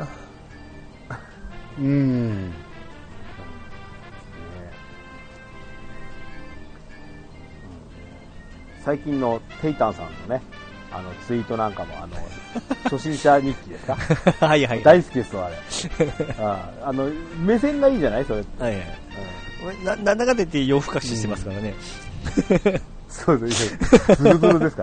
うん。 ね最近のテイタンさんのね、 あの、ツイートなんかも、あの、初心者日記ですかはいはい。 大好きですわ、あれ。ああの、目線がいいじゃないそれって。 はいはい。うん、な、なんだかんだ言って夜更かししてますからね。 うん、そうです。ズルズルですから。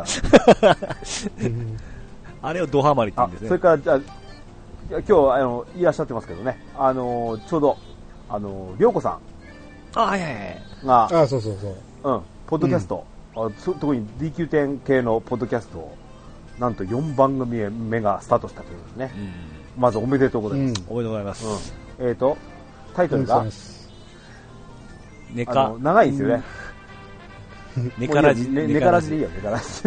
あれをドハマりって言うんですね。 それから、じゃあ、今日、あの、いらっしゃってますけどね。あの、ちょうど、あの、りょうこさん。 あ、はいはいはい。 が、 あ、そうそうそう。 うん、ポッドキャスト。うん、あ特に ディーキューテン 系のポッドキャストを、なんとよんばん組目がスタートしたということですね。うん、まずおめでとうございます。 うん、おめでとうございます。 うん、えっ、ー、と、タイトルが、 ネカ、 長いんですよね。 ネカラジ。 ネカラジでいいよ、ネカラジ。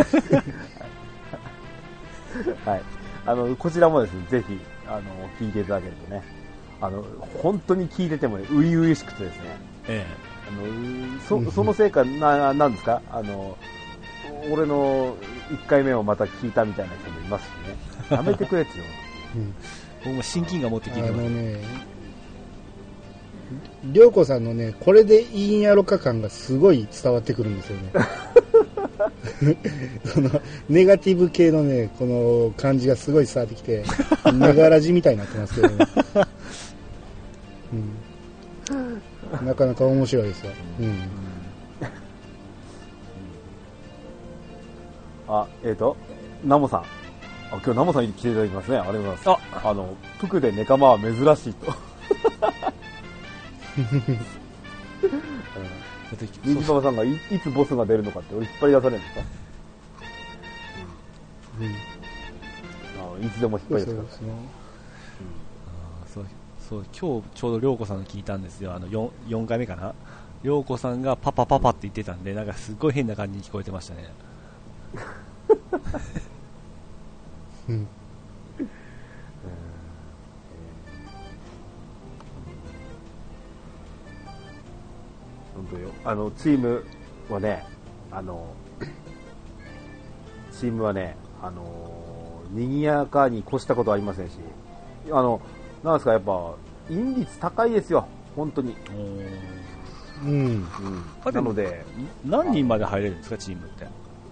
はい。あの、こちらもですね、ぜひ、あの、聞いていただけるとね、あの、本当に聞いててもね、初々しくてですね、ええ。あの、そ、そのせいか、な、なんですかあの、俺のいっかいめをまた聞いたみたいな人もいますしね。やめてくれってよ。 うん、僕も親近感持って聞いてます。あのね、 りょうこさんのね、これでいいんやろか感がすごい伝わってくるんですよね。そのネガティブ系のね、この感じがすごい伝わってきて、ネガラジみたいになってますけどね。うん、なかなか面白いですよ。うん、 あ、えっ、ー、と、ナモさん。あ、今日ナモさんに来ていただきますね。ありがとうございます。あ、あの、プクでネカマは珍しいと。ミキパパさんが い, いつボスが出るのかって俺引っ張り出されるんですか、うんうん、あいつでも引っ張り出すからそう、ねうん、そうそう今日ちょうど涼子さんの聞いたんですよ。あの 4, よんかいめかな。涼子さんがパパパパって言ってたんで、なんかすごい変な感じに聞こえてましたね。 うん本当よ。あのチームはね、あのチームはね、あの賑やかに越したことはありませんし、あのなんですかやっぱ因率高いですよ本当に。 うん。うん、 なので何人まで入れるんですかチームって？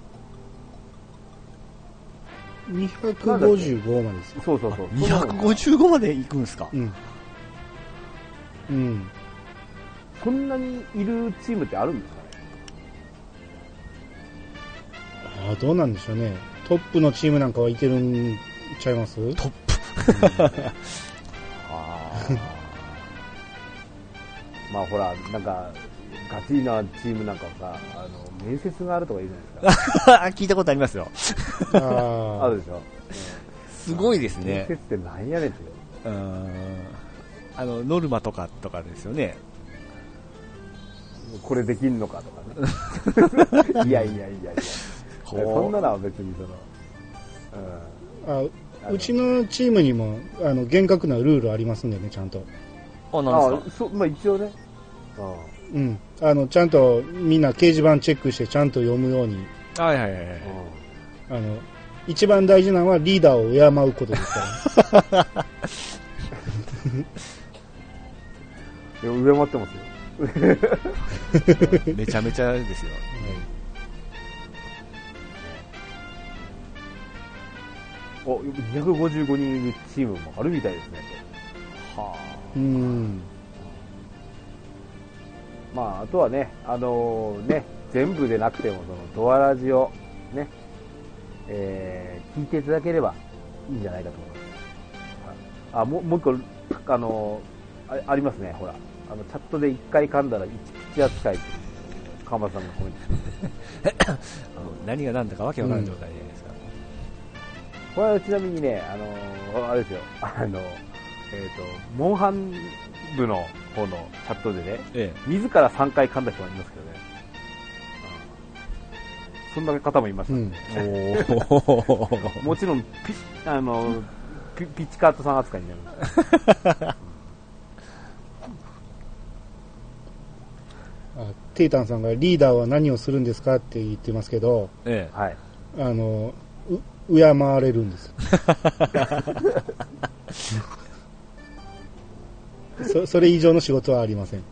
にひゃくごじゅうごまでです。 そうそうそう。 にひゃくごじゅうごまで行くんですか？ うん。うん。 そんなにいるチームってあるんですかね。 ああ、どうなんでしょうね。トップのチームなんかはいてるんちゃいます？ トップ、うん、 あまあほらなんかガチなチームなんかはさ、あの面接があるとか言うじゃないですか。 聞いたことありますよ。 あ, あるでしょ、うん、 すごいですね。 面接ってなんやねんって。 うん、あのノルマとかとかですよね。 これできんのかとかね。いやいやいやいや。そんなのは別にその、 うん、あうちのチームにもあの厳格なルールありますんでね、ちゃんと。 あ、なんですか？ あ、そまあ一応ね。 あうん、あのちゃんとみんな掲示板チェックしてちゃんと読むように。 はいはいはい。 あの一番大事なのはリーダーを敬うことですから。 いや敬ってますよ。 めちゃめちゃですよ。 お、にひゃくごじゅうごにんいるチームもあるみたいですね。はあ。 うん。 まああとはね、あのー、ね全部でなくてもそのドアラジをね、えー、聞いていただければいいんじゃないかと思います。あ、もうもう一個あのー、あ, ありますね。ほら。あのチャットで一回噛んだら一口扱いって川端さんがコメントしてます。 何が何だかわけわからん状態じゃないですか。 うん、これはちなみにね、あのー、あれですよ、あの、えっ、ー、と、モンハン部の方のチャットでね、ええ、自らさんかい噛んだ人がいますけどね、うん、そんな方もいました、ね。うん、おもちろんピ、あのピ、ピッチカートさん扱いになる。 テイタンさんがリーダーは何をするんですかって言ってますけど、 ええ、はい、 あのう敬われるんですそ, それ以上の仕事はありません。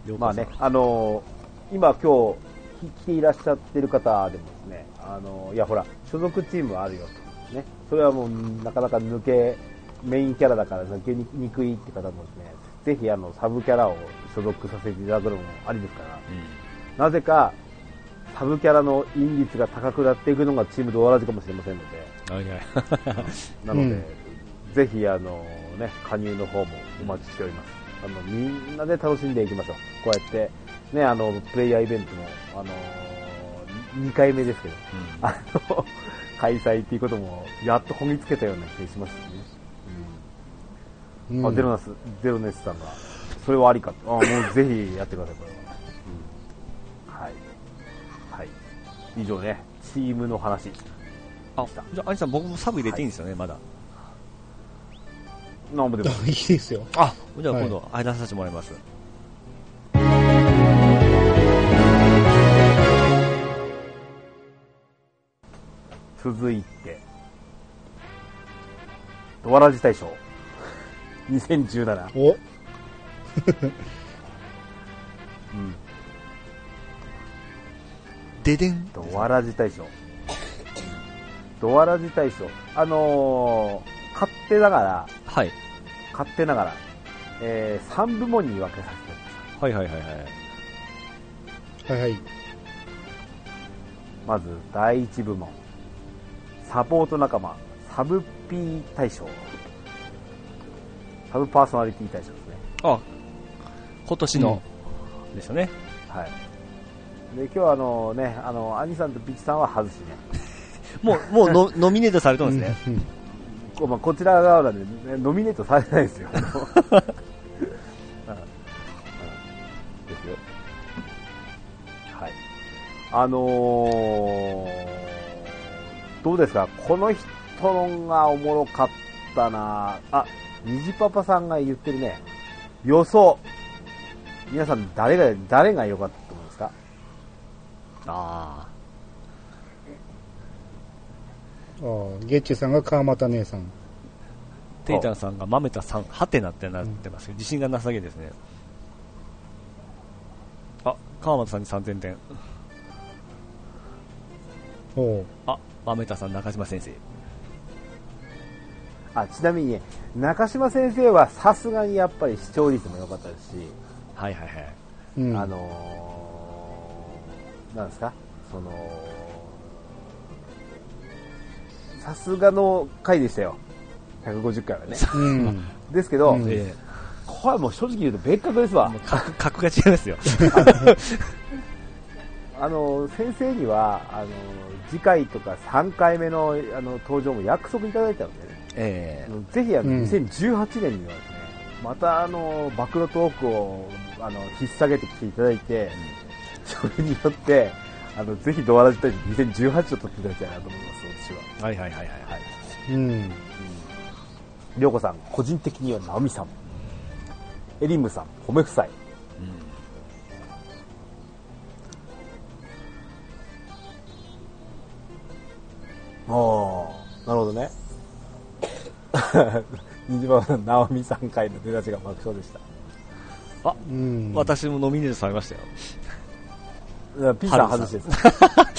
まあね、あのー、今今日来ていらっしゃってる方でもですね、あのー、いやほら、所属チームあるよと。ね。それはもうなかなか抜け、メインキャラだから抜けにくいって方もですね、ぜひあの、サブキャラを所属させていただくのもありですから、うん、なぜか、サブキャラの引率が高くなっていくのがチームドアラジかもしれませんので、はいはい、なので、うん、ぜひあの、ね、加入の方もお待ちしております。あのみんなで楽しんでいきましょう。こうやって、ね、あのプレイヤーイベントの、あのー、にかいめですけど、うん、あの開催っていうこともやっとこぎつけたような気がしますね。うんうん、あゼロナスゼロネスさんがそれはありかと、あもうぜひやってくださいこれは。うん、はいはい以上ねチームの話。 あじゃあアニさん僕もサブ入れていいんですよね、はい、まだ。 なんでもいいですよ。 あ、じゃあ今度間させてもらいます。 続いてドアラジ大賞にせんじゅうなな。お、うん、 ででん。 ドアラジ大賞。ドアラジ大賞。あのー。勝手ながら、 はい、 勝手ながら、えー、さんぶもんに分けさせてください。 はいはいはいはい。 はいはい。 まずだいいち部門、サポート仲間サブ P 大賞、サブパーソナリティ大賞ですね。 あ、今年の、うん、ですよね。 はい。で今日はあのね、あの兄さんとピチさんは外しね。 もうもうのノミネートされてますね。 まあ、こちら側なんで、ね、ノミネートされてないですよ。ですよ。はい。あのー、どうですかこの人のがおもろかったなあ、虹パパさんが言ってるね。予想。皆さん誰が、誰が良かったと思いますか？ ああ。 ああ、ゲッチュさんが川又姉さん、 テイタンさんが豆田さん、ハテナってなってますけど、うん、自信がなさげですね。あ、川又さんにさんぜんてん。 おあ、豆田さん、中島先生。 あ、ちなみに、ね、中島先生はさすがにやっぱり視聴率も良かったですし、 はいはいはい。 うん、あのー、なんですか、その、さすがの回でしたよ。ひゃくごじゅっかいはね。うん、ですけど、うん、えー、これはもう正直言うと別格ですわ。 格、格が違いますよ。 あの、先生には、あの、次回とかさんかいめの、あの登場も約束いただいたのでね。えー、ぜひあの、にせんじゅうはちねんにはですね、またあの、暴露トークを、あの、引っ提げてきていただいて、それによって、あの、ぜひドアラジ大賞にせんじゅうはちを取っていただきたいなと思います、私は。 はいはいはいはい。はい、 うん。 りょうこさん、個人的にはナオミさん。エリムさん、褒め夫妻。うん、ああ、なるほどね。にじばんナオミさん回の出だしが爆笑でした。 あ、うん、私もノミネートされましたよ。 ピーさん外してです。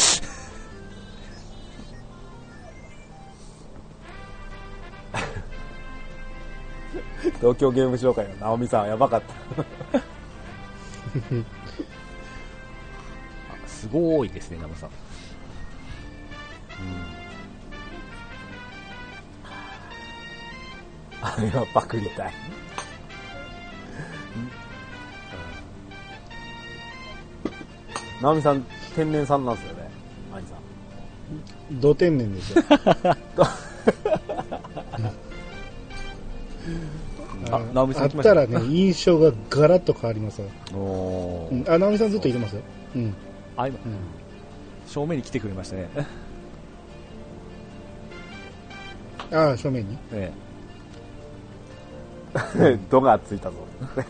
東京ゲーム紹介のナオミさんはやばかった。 すごいですね、ナオミさん。うん、 あれはパクりたい。ナオミさん、天然さんなんですよね、アニさん。ど天然ですよ。あ、ナオミさん来ましたね。あったらね、印象がガラッと変わりますわ。おー、うん、あ、ナオミさんずっといてますよ。うん。 あ、今、うん、正面に来てくれましたね。 ああ、正面に、 ええ、ドがついたぞ。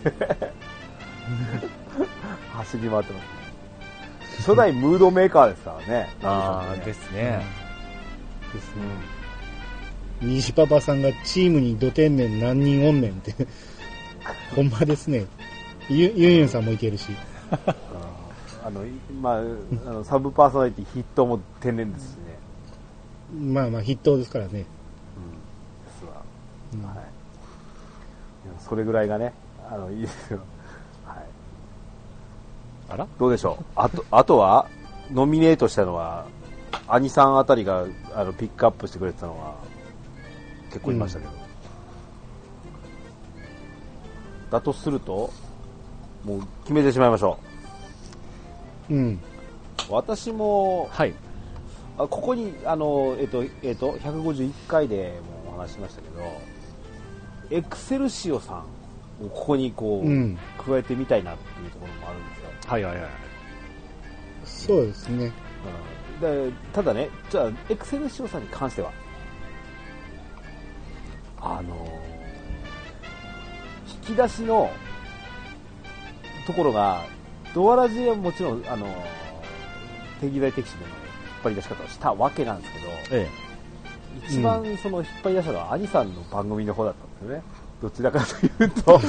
走り回ってますね。初代ムードメーカーですからね。 ああ、ですね。 うん、ですね。西パパさんがチームにド天然何人おんねんって。ほんまですね。 ユユンユンさんもいけるし。 あの、まあ、あのサブパーソナリティ筆頭も天然ですしね。 まあまあ筆頭ですからね。 うん。ですわ。 うんはい。いやそれぐらいがね、あの、いいですよ。はい。 あらどうでしょう。あと、あとは、ノミネートしたのは、兄さんあたりが、あの、ピックアップしてくれてたのは、結構いましたけど。だとすると、もう決めてしまいましょうん。 う。私も、 はい。 あここに、あの、えっと、えっと、ひゃくごじゅういっかいでもお話ししましたけど、エクセルシオさんをここにこう、 うん加えてみたいなっていうところもあるんですよ。 はいはいはい。 そうですね。 うん、でただね、じゃあ、エクセルシオさんに関しては、あの引き出しのところが、ドアラジはもちろん、あの適材適所での引っ張り出し方をしたわけなんですけど、 え一番その引っ張り出したのは、兄さんの番組の方だったんですよね。どちらかというと。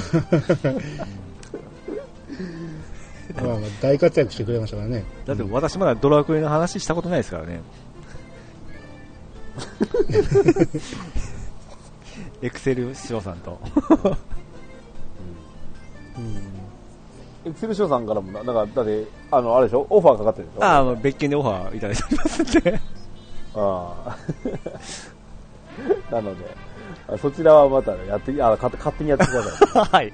まあまあ大活躍してくれましたからね。 え。だって私まだドラクエの話したことないですからね。エクセルシオさんと。 うん。 エクセルショーさんからもな、なんか、だって、あの、あれでしょオファーかかってるでしょああ、別件でオファーいただいておりますんで。 ああ。なので、あそちらはまたねやって、あ勝手勝手にやってください。 はい。 はい。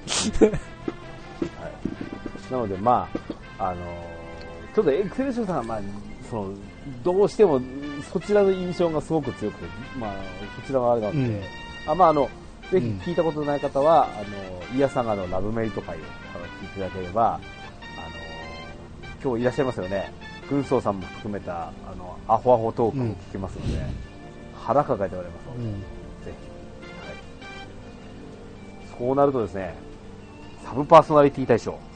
なので、まあ、あのーちょっとエクセルショーさんは、まあ、その、どうしても、そちらの印象がすごく強くて、まあ、そちらがあれなんで、 うんあまあ、あの、ぜひ聞いたことのない方は、あの、イヤサガのラブメイト会をあの聞いていただければ、あの、今日いらっしゃいますよね。軍曹さんも含めた、あの、アホアホトークを聞けますので、腹抱えておられますので、 うん。 ぜひ、はい。そうなるとですね、サブパーソナリティ大賞。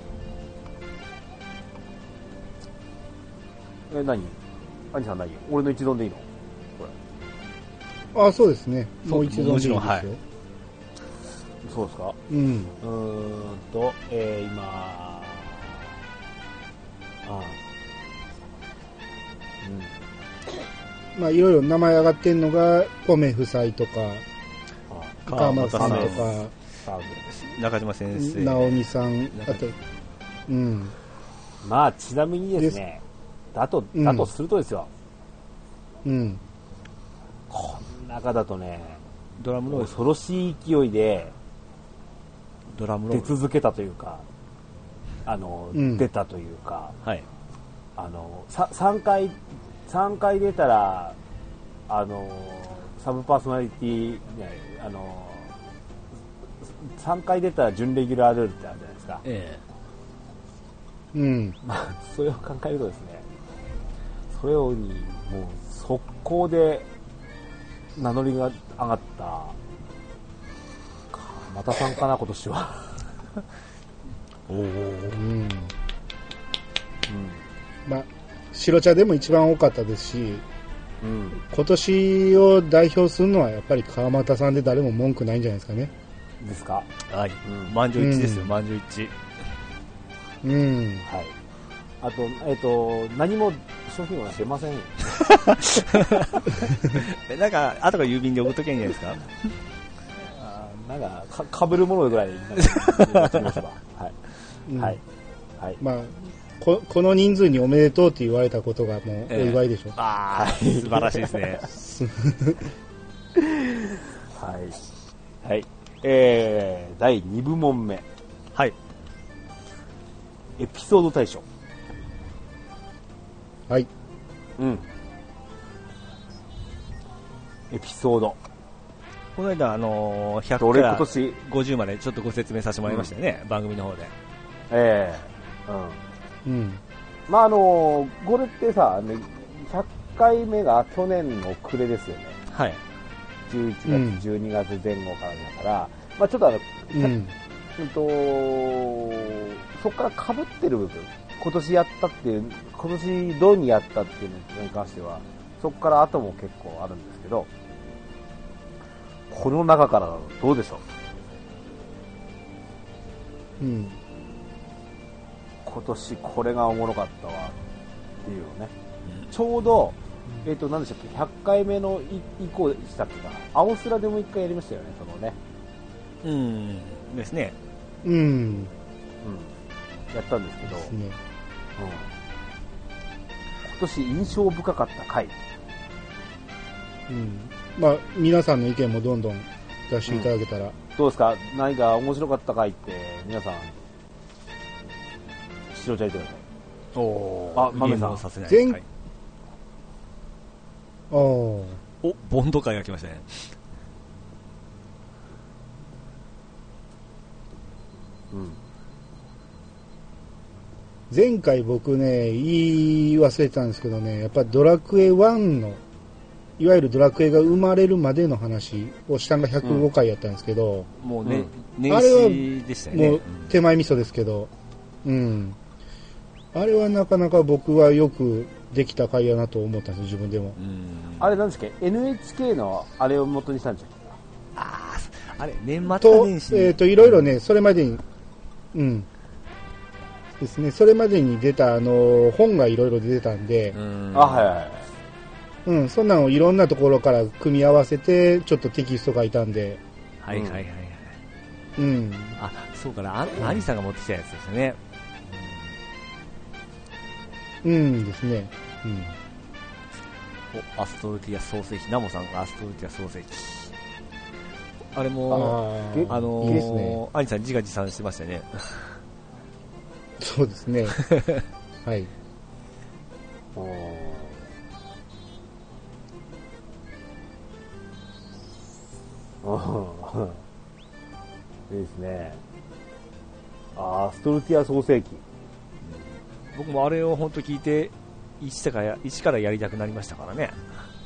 え、何兄さん何俺の一存でいいのこあ、そうですね。 そうもう一度でいいですよ。 もちろんはいれ。そうですかうん。 うーんと、えー、今、あうん。 まあいろいろ名前上がってんのが、ポメ夫妻とか、 あ川松さんとか、 さあ中島先生。 直美さん、あと、うん。 まあ、ちなみにですね、だと、 うんだとするとですよ、 うん。 この中だとね、 ドラムロール。 恐ろしい勢いで出ドラムロール。 続けたというか、あの、 うん出たというか、 はい。 あの、ささんかい、さんかい出たら、あの、サブパーソナリティ、ね、あの、さんかい出たら準レギュラールールってあるじゃないですか。 えうん。 まあ、それを考えるとですね、それをに、もう、速攻で、名乗りが上がった、かまたさんかな、今年は。 え。おお。 うん。 うん。 まあ、白茶でも一番多かったですし、 うん。 今年を代表するのはやっぱり川又さんで誰も文句ないんじゃないですかね。 ですかはい。 うん満場一致ですよ、 うん満場一致。 うん。 はい。あと、えっ、と、何も商品は出ませんよ。 えなんか、後から郵便で送っときゃいいんじゃないですか。 あーなんか、か、かぶるものぐらいになってきましたわ。はい。 うんはい。はい。 まあ、ここの人数におめでとうって言われたことがもうお祝いでしょ。 ああ、素晴らしいですね。 はい。はい。えー、だいに部門目。 はい。 エピソード大賞。 はい。 うん。エピソード。 この間、あのー、ひゃく俺から今年、 ごじゅうまでちょっとご説明させてもらいましたよね、番組の方で。 ええうん。 うん。 まあ、あのーこれってさ、ね、ひゃっかいめが去年の暮れですよね。 はい。 じゅういちがつ、 うんじゅうにがつ前後からだから、まあちょっとあの、 うん。 うんと、そこから被ってる部分、今年やったっていう、今年どうにやったっていうのに関しては、そこから後も結構あるんですけど、この中からどうでしょうん。 今年これがおもろかったわっていうのね、うん、ちょうど、えっ、ー、と何でしたっけ、ひゃっかいめの以降でしたっけか、青スラでもいっかいやりましたよね、そのね。 うんですね。 うん、うん、 やったんですけど、 ですね、うん、 今年印象深かった回、 うん、まあ皆さんの意見もどんどん出していただけたら、うん、 どうですか、何か面白かった回って皆さん白茶いてください。 おあ、豆さんさせない前、 はい、 おおボンド会が来ましたね。 うん、 前回僕ね言い忘れてたんですけどね、やっぱドラクエワンのいわゆるドラクエが生まれるまでの話をしたのがひゃくごかいやったんですけど、 うん、もうね、 うん、 年始でしたよね。 もう手前味噌ですけど、うん、あれはなかなか僕はよくできた回やなと思ったんですよ、自分でも。 うん、 あれなんですか、 エヌエイチケー のあれを元にしたんじゃないですか。 ああ、あれ年末と、 年始えっ、ー、といろいろね、それまでに、うんですね、それまでに出たあの本がいろいろ出てたんで、 うん、 あ、はいはいはい、 うん、そんなのいろんなところから組み合わせてちょっとテキストがいたんで、 はいはいはいはい、 うん、 あ、そうかな、あ、アニさんが持ってきたやつですね。 うん、うんですね、うん、 お、アストルティア創世記、ナモさんがアストルティア創世記、あれもあ、あのー、いいですね、アニさん自画自賛してましたよね。 そうですねはい、 おー、いいですね。あー、ストルティア創世記、 僕もあれを本当聞いて一から一からやりたくなりましたからね。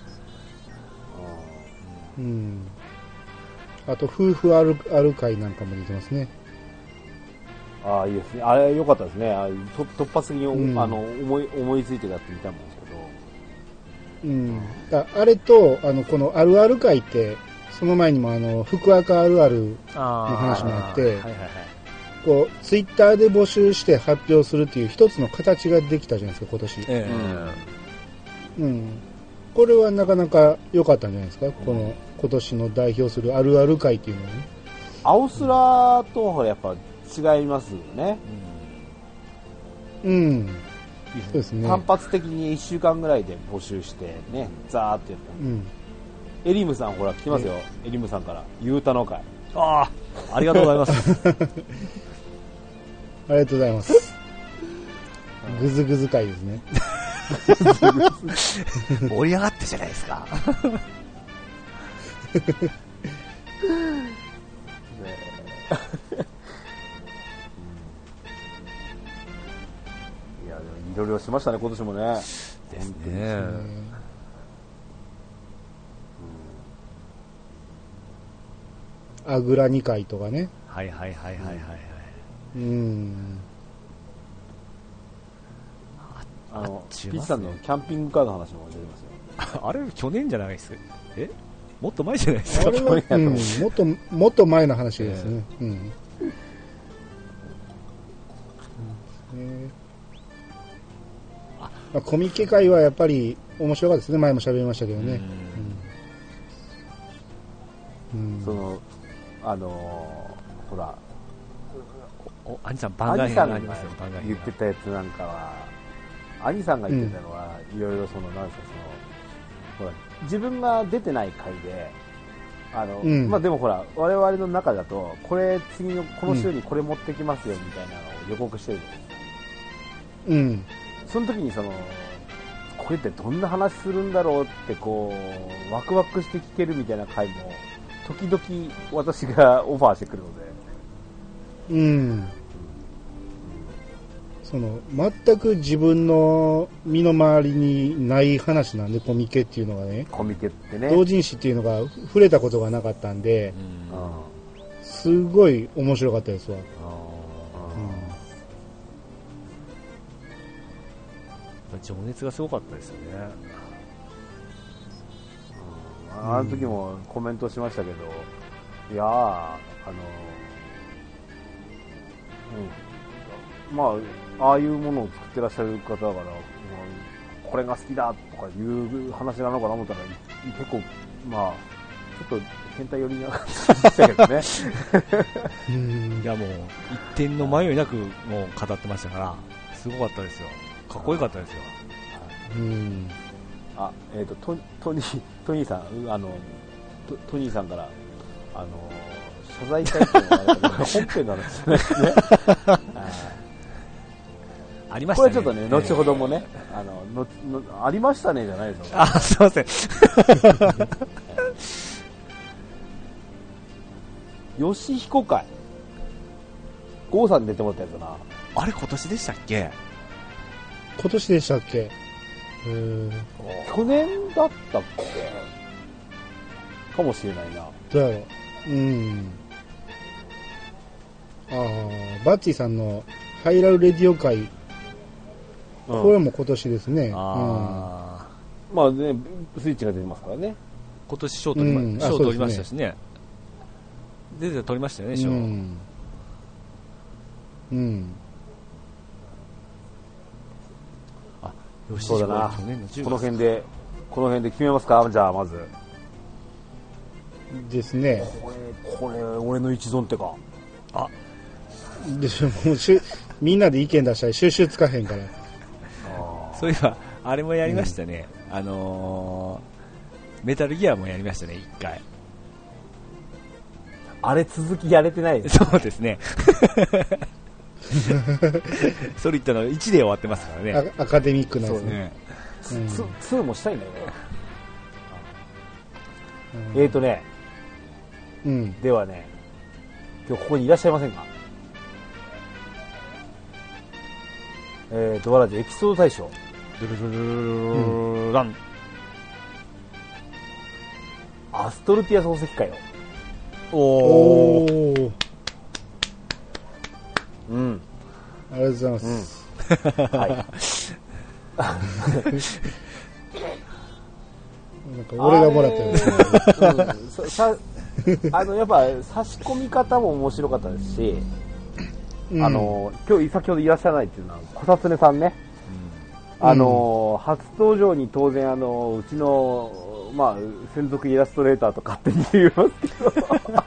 うん、あと夫婦あるある会なんかも出てますね。 ああ、いいですね。あれ良かったですね。あと突発的に、 うん、 あの思い思いついてやってみたんですけど、 うん、あ, あれとあのこのあるある会ってその前にもあの福岡あるあるの話もあって、はいはいはい、こうツイッターで募集して発表するっていう一つの形ができたじゃないですか今年、えーうん、これはなかなか良かったんじゃないですか、うん、この今年の代表するあるある会っていうのはね。 青空とやっぱ違いますよね。 うん、うん、そうですね。 単発的にいっしゅうかんぐらいで募集してね、ザーってやった、うん、エリムさんほら来てますよ、エリムさんからゆうたの会、 ああ、ありがとうございますありがとうございますグズグズ会ですね盛り上がってじゃないですかいやでもいろいろしましたね今年もね。 ですね。 あぐらにかいとかね。 はいはいはいはいはいはい。 うん。 あのピッチさんのキャンピングカーの話も出てますよ。 あれ去年じゃないですえ？もっと前じゃないですか。 あれは、うん、もっともっと前の話ですね。えー、うん。えー、あ、まあ、コミケ会はやっぱり面白かったですね。前も喋りましたけどね。 うん。うん、そのあのー、ほら、 お兄さん番外編がありますよ。番外編言ってたやつなんかは、兄さんが言ってたのは、いろいろそのなんですかそのほら自分が出てない回で。あのうん、まあでもほら我々の中だとこれ次のこの週にこれ持ってきますよみたいなのを予告してるじゃないですか。 うん。 その時にそのこれってどんな話するんだろうってこうワクワクして聞けるみたいな回も時々私がオファーしてくるので。 うん。その全く自分の身の回りにない話なんでコミケっていうのがね、 コミケってね、 同人誌っていうのが触れたことがなかったんで、うん、すごい面白かったですわ。 うん、情熱がすごかったですよね。 うん、あの時もコメントしましたけど、いやーあの、うん。 まあ、ああいうものを作ってらっしゃる方だから、まあ、これが好きだとかいう話なのかなと思ったら、結構、まあ、ちょっと変態寄りになっちゃったけどね。 いやもう、一点の迷いなくもう語ってましたから、すごかったですよ。かっこよかったですよ。 うん。 あ、えっ、ー、と、トトニー、トニーさん、あの、ト, トニーさんから、あの、謝罪会見がある本編の話ですね。 ありましたね。 これちょっとね、後ほどもね、あの、ののありましたねじゃないですよ。 あ、すいません。 吉彦会。郷さんに出てもらったやつだな。 あれ今年でしたっけ？ 今年でしたっけ？へー、 去年だったっけかもしれないな。 どうやろう。うん。ああ、バッチーさんのハイラルレディオ会、うん、これも今年ですね。 あ、うん、まあね、スイッチが出てますからね。 今年賞取りま、うん、賞取りましたしね。出て取りましたよね、賞。うん。 うん。 あ、よし、 そうだな。この辺で、この辺で決めますか、じゃあまず。 ですね。 これ、これ、俺の一存ってか。 あ、 でしょ、もうしゅみんなで意見出したら収集つかへんから。 あ、そういえばあれもやりましたね、うん、あのー、メタルギアもやりましたね、一回。 あれ続きやれてないです。 そうですね。ソリッドのいちで終わってますからね。 アカデミックなやつね。 うん、ツーもしたいんだよね。うん、えーとね、 うん、 ではね、今日ここにいらっしゃいませんか？えーと、わらじエピソード大賞。 ドゥルルルルルラン。 アストルティア漱石会よ。 おー。 うん。 ありがとうございます。 うん、はい。 なんか俺がもらったやつ、 うん、さあのやっぱ差し込み方も面白かったですし、うん、あの今日先ほどいらっしゃらないっていうのは小札根さんね、うん、あの、うん、初登場に当然あのうちのまあ専属イラストレーターと勝手に言いますけど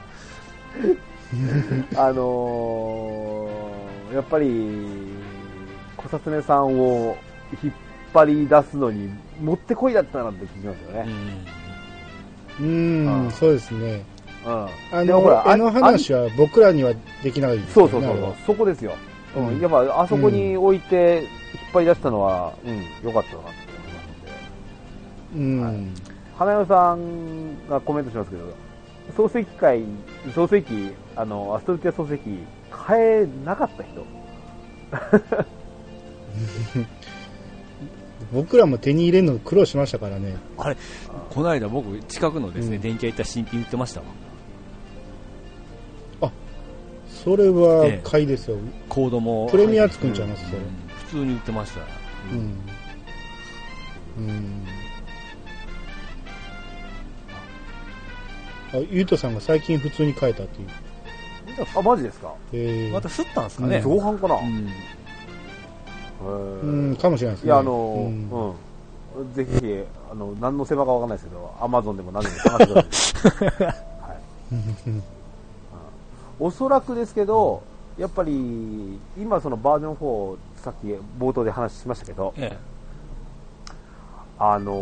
あのやっぱり小札根さんを引っ張り出すのにもってこいだったなって聞きますよね。 うん、うん、そうですね。 うん、 あのほら絵の話は僕らにはできないですよね。そうそうそう、そこですよ。うん、やっぱあそこに置いて引っ張り出したのは、うん、良かったなって思いますので。うん。はい、花代さんがコメントしますけど、漱石会、漱石、あのアストルティア漱石買えなかった人。 僕らも手に入れるの苦労しましたからね。 あれ、この間僕近くのですね、うん、電気屋行ったら新品売ってましたわ。 あ、それは買いですよ。 コードもプレミアつくんちゃいます、それ。 普通に売ってました。うん。 うん。あ、ゆうとさんが最近普通に買えたっていう。 あ、マジですか？ えー、また吸ったんですかね。 造反かな。うん。 うん、かもしれないですね。 いや、あの、うん、うん、ぜひ、あの、何の世話かわかんないですけど、アマゾンでも何でも探してください。はい。うん、おそらくですけど、やっぱり、今そのバージョンフォー、さっき冒頭で話しましたけど、ええ、あのー、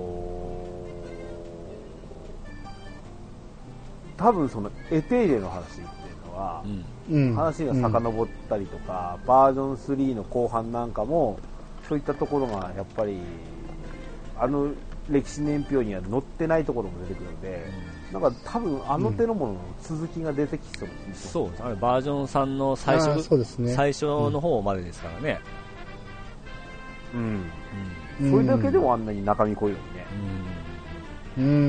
多分その、エテーレの話っていうのは、うん話が遡ったりとか、うん、バージョンスリーの後半なんかもそういったところがやっぱりあの歴史年表には載ってないところも出てくるので、うん、なんか多分あの手のものの続きが出てきそうな気がします、ね、 そうですね。バージョンさんの最初、 そうですね、 最初の方までですからね。 うん、うん、それだけでもあんなに中身濃いのにね。うん、うん、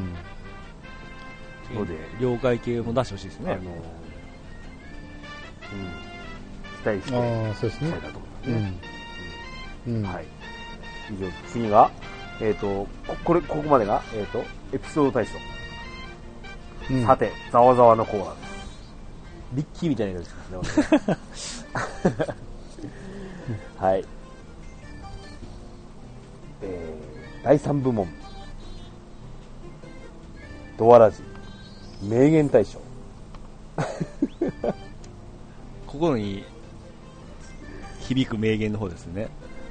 ので了解系も出してほしいですね。あのうん、期待して、 あ、そうですね、 だと思いますね。うんうん、はい。以上、次が、えっ、ー、と、これ、ここまでが、えっ、ー、と、エピソード大賞。うん、さて、ざわざわのコーナーです。リッキーみたいな感じですね。 だいさん部門ドアラジ名言大賞心に響く名言の方ですね。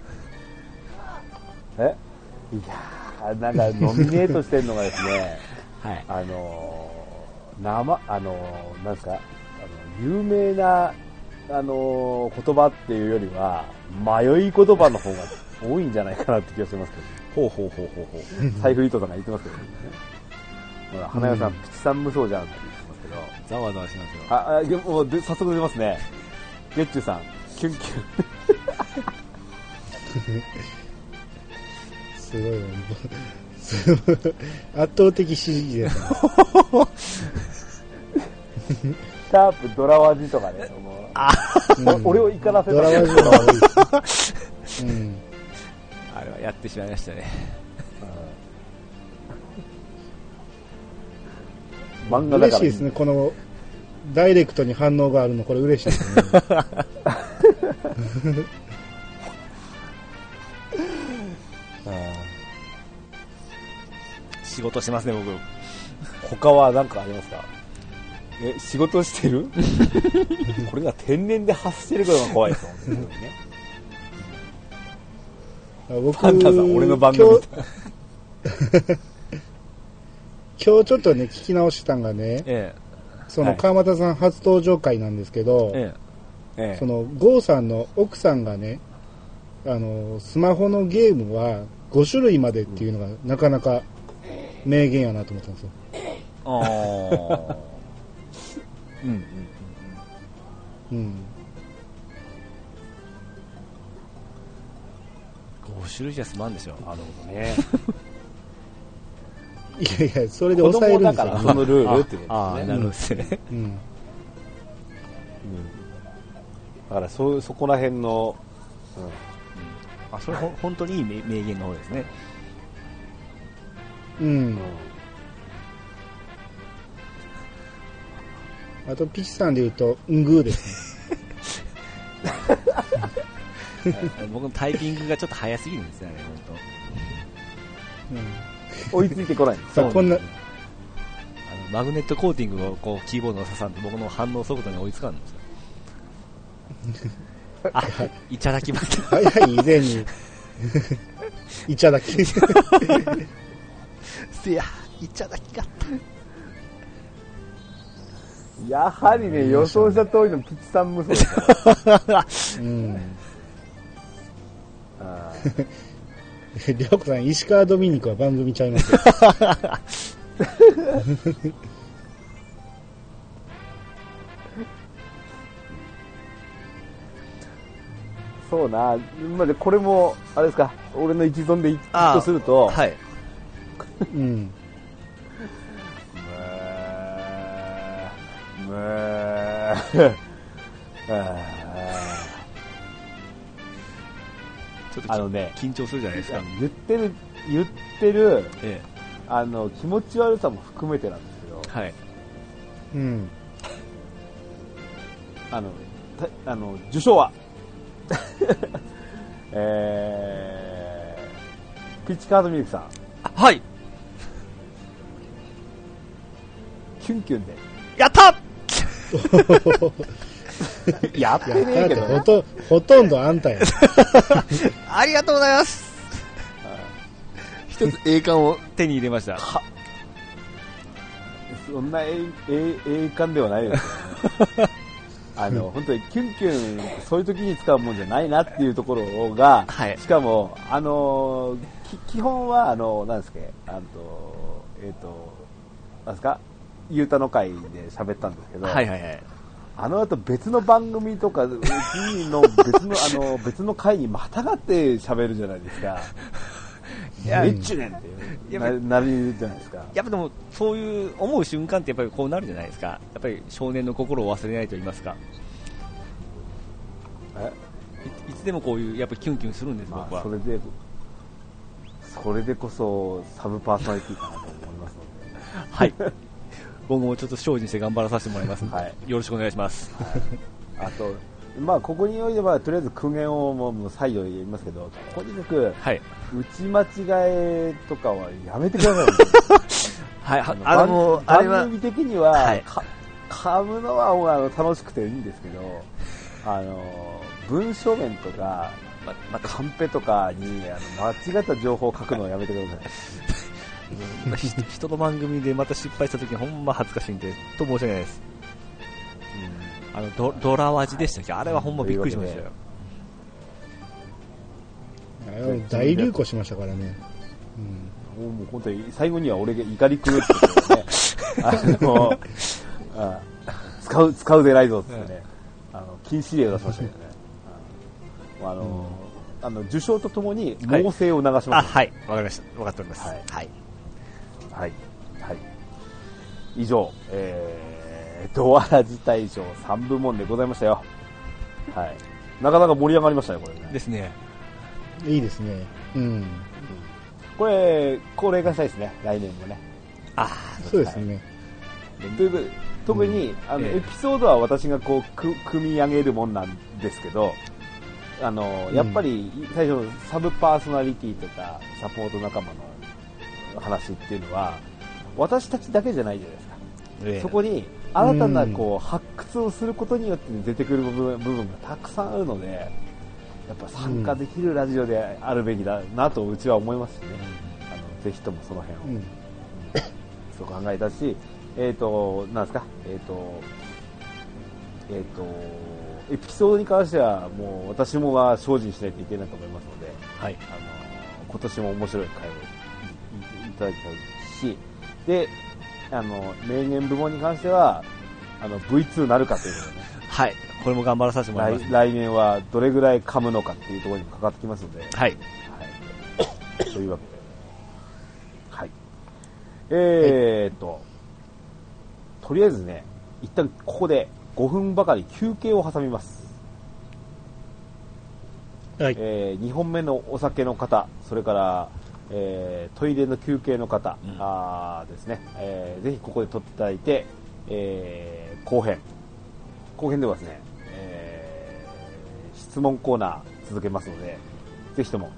えいやーなんかノミネートしてるのがですねはいあのー、生あのー、なんですかあの有名なあのー、言葉っていうよりは迷い言葉の方が多いんじゃないかなって気がしますけど、 ほうほうほうほうほう。 財布糸さんが言ってますけどね。ほら花代さん、うん、ピチさん無双じゃんって言ってますけど。 ざわざわしますよ。 あ、あでもうで早速出ますね。ゲッチュさん、キュンキュン。 すごいわ。すごい圧倒的支持です、ね。 シャープドラワジとかね。もうあ、うん、俺を怒らせた。 ドラワジは多い。うん。 あれはやってしまいましたね。 漫画だから嬉しいですね、このダイレクトに反応があるの、これ嬉しいですね。 仕事してますね、僕。 他は何かありますか？え、仕事してる？これが天然で発してることが怖いですよ、ね。 僕パンタさん、俺の番組今日今日ちょっとね聞き直したんがね、ええ、その川又さん初登場回なんですけど、ええ、その郷さんの奥さんがね、あのスマホのゲームはご種類までっていうのがなかなか名言やなと思ったんですよ。ああ。うんうんうん。うん。 ご種類じゃ済まんですよ。あのね。 いやいや、それで抑えるんですよ。 そのルールっていうことですね。 ああ、なるほどですね。うん。うん。 だからそそこら辺の、 うん。あ、それほ本当にいい名名言の方ですね。 うん。うん、あとピチさんで言うとんぐーですね。僕のタイピングがちょっと早すぎるんですよね、 本当。うん。 追いついてこないんです。 こんな。あのマグネットコーティングをこうキーボードの刺さんで僕の反応速度に追いつかんんですよ。あ、いただきました。 はいはい、以前に。いただき。 せや、いただきがった。 やはりね、予想した通りのピチさん無双ですよ。うん。 ありょうこさん、石川ドミニクは番組ちゃいますよ。 そうな、までこれもあれですか、俺の一存でいくとすると、 はい。 うん。 むーむーちょっとあのね、緊張するじゃないですか。 言ってる言ってる、ええ、あの気持ち悪さも含めてなんですけど、 はい。 うん。 あのあの受賞は、えー、ピッチカードミルクさん。 はい。 キュンキュンで。 やったやってねえけどほと、ほとんどあんたや。 ありがとうございます。一つ栄冠を手に入れました。 そんな栄冠ではないですよね。あの本当にキュンキュンそういう時に使うもんじゃないなっていうところが、はい、しかもあの基本はあのなんですか、あのえっ、ー、となんですか、ゆうたの会で喋ったんですけど。 はいはいはい。 あの後別の番組とかうちの別のあの別の会にまたがって喋るじゃないですか。いや、えっちゅねんっていうななるじゃないですか。 やっぱでもそういう思う瞬間ってやっぱりこうなるじゃないですか。やっぱり少年の心を忘れないと言いますか。えい, いつでもこういうやっぱりキュンキュンするんです、僕は。 それでそれでこそサブパーソナリティかなと思いますので。 はい。僕もちょっと精進して頑張らさせてもらいますので、はい、よろしくお願いします。 はい、あとまあ、ここにおいては、とりあえず苦言をもう再度言いますけど、とにかく、 はい。 打ち間違えとかはやめてください。 はい、 あの、 あの、もう、あれは、 番組的には、 はい、 か噛むのはもうあの楽しくていいんですけど、あの、文章面とか、ま、またカンペとかにあの間違った情報を書くのをやめてください。 人の番組でまた失敗したときにほんま恥ずかしいんで、と申し訳ないです。うん、あのド、ドラワジでしたっけ、はい、あれはほんまびっくりしましたよ。 あれは大流行しましたからね。 うん、もう本当に最後には俺が怒り狂っててね、あのあ使う使うでないぞってね、あの禁止令を出しましたけどね。あの、うん、あの受賞とともに猛省を流しました、ね。 はい、あ、はい、わかりました。わかっております。はい、 はい、はい、はい。以上、えー、ドアラジ大賞さんぶもんでございましたよ。はい。なかなか盛り上がりましたね、これね。 ですね。 いいですね。うん。 これ、恒例化したいですね、来年もね。 ああ、そうですね。 ということで、特に、うん、あの、えー、エピソードは私がこう、く、組み上げるもんなんですけど、あの、やっぱり、最初のサブパーソナリティとか、サポート仲間の話っていうのは、私たちだけじゃないじゃないですか。えー、そこに、新たなこう、発掘をすることによって出てくる部分、部分がたくさんあるので、やっぱ参加できるラジオであるべきだなとうちは思いますしね、あのぜひともその辺を、うんうん、そう考えたし、えっ、ー、となんですか、えっ、ー、とえっ、ー、とエピソードに関してはもう私もは精進しないといけないと思いますので、はい、あの今年も面白い会を い, い, いただきたいし、であの名言部門に関してはあの ブイツー なるかということでね。はい。 これも頑張らさせてもらいます。 来, 来年はどれぐらい噛むのかっていうところにもかかってきますので。はい。はい。というわけで。はい。えーっと、はい、とりあえずね、一旦ここでごふんばかり休憩を挟みます。はい。えー、にほんめのお酒の方、それから、えー、トイレの休憩の方、うん、あですね、えー、ぜひここで撮っていただいて、えー、後編。後編ではですね、えー、質問コーナー続けますので、ぜひとも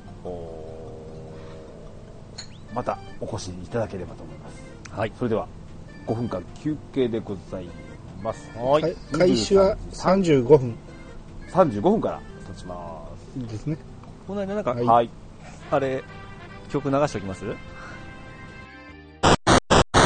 またお越しいただければと思います。はい。それではごふんかん休憩でございます。 はい。開始はさんじゅうごふん。 さんじゅうごふんからスタートします。 いいですね。 この間なんか、 はい。 あれ曲流しておきます？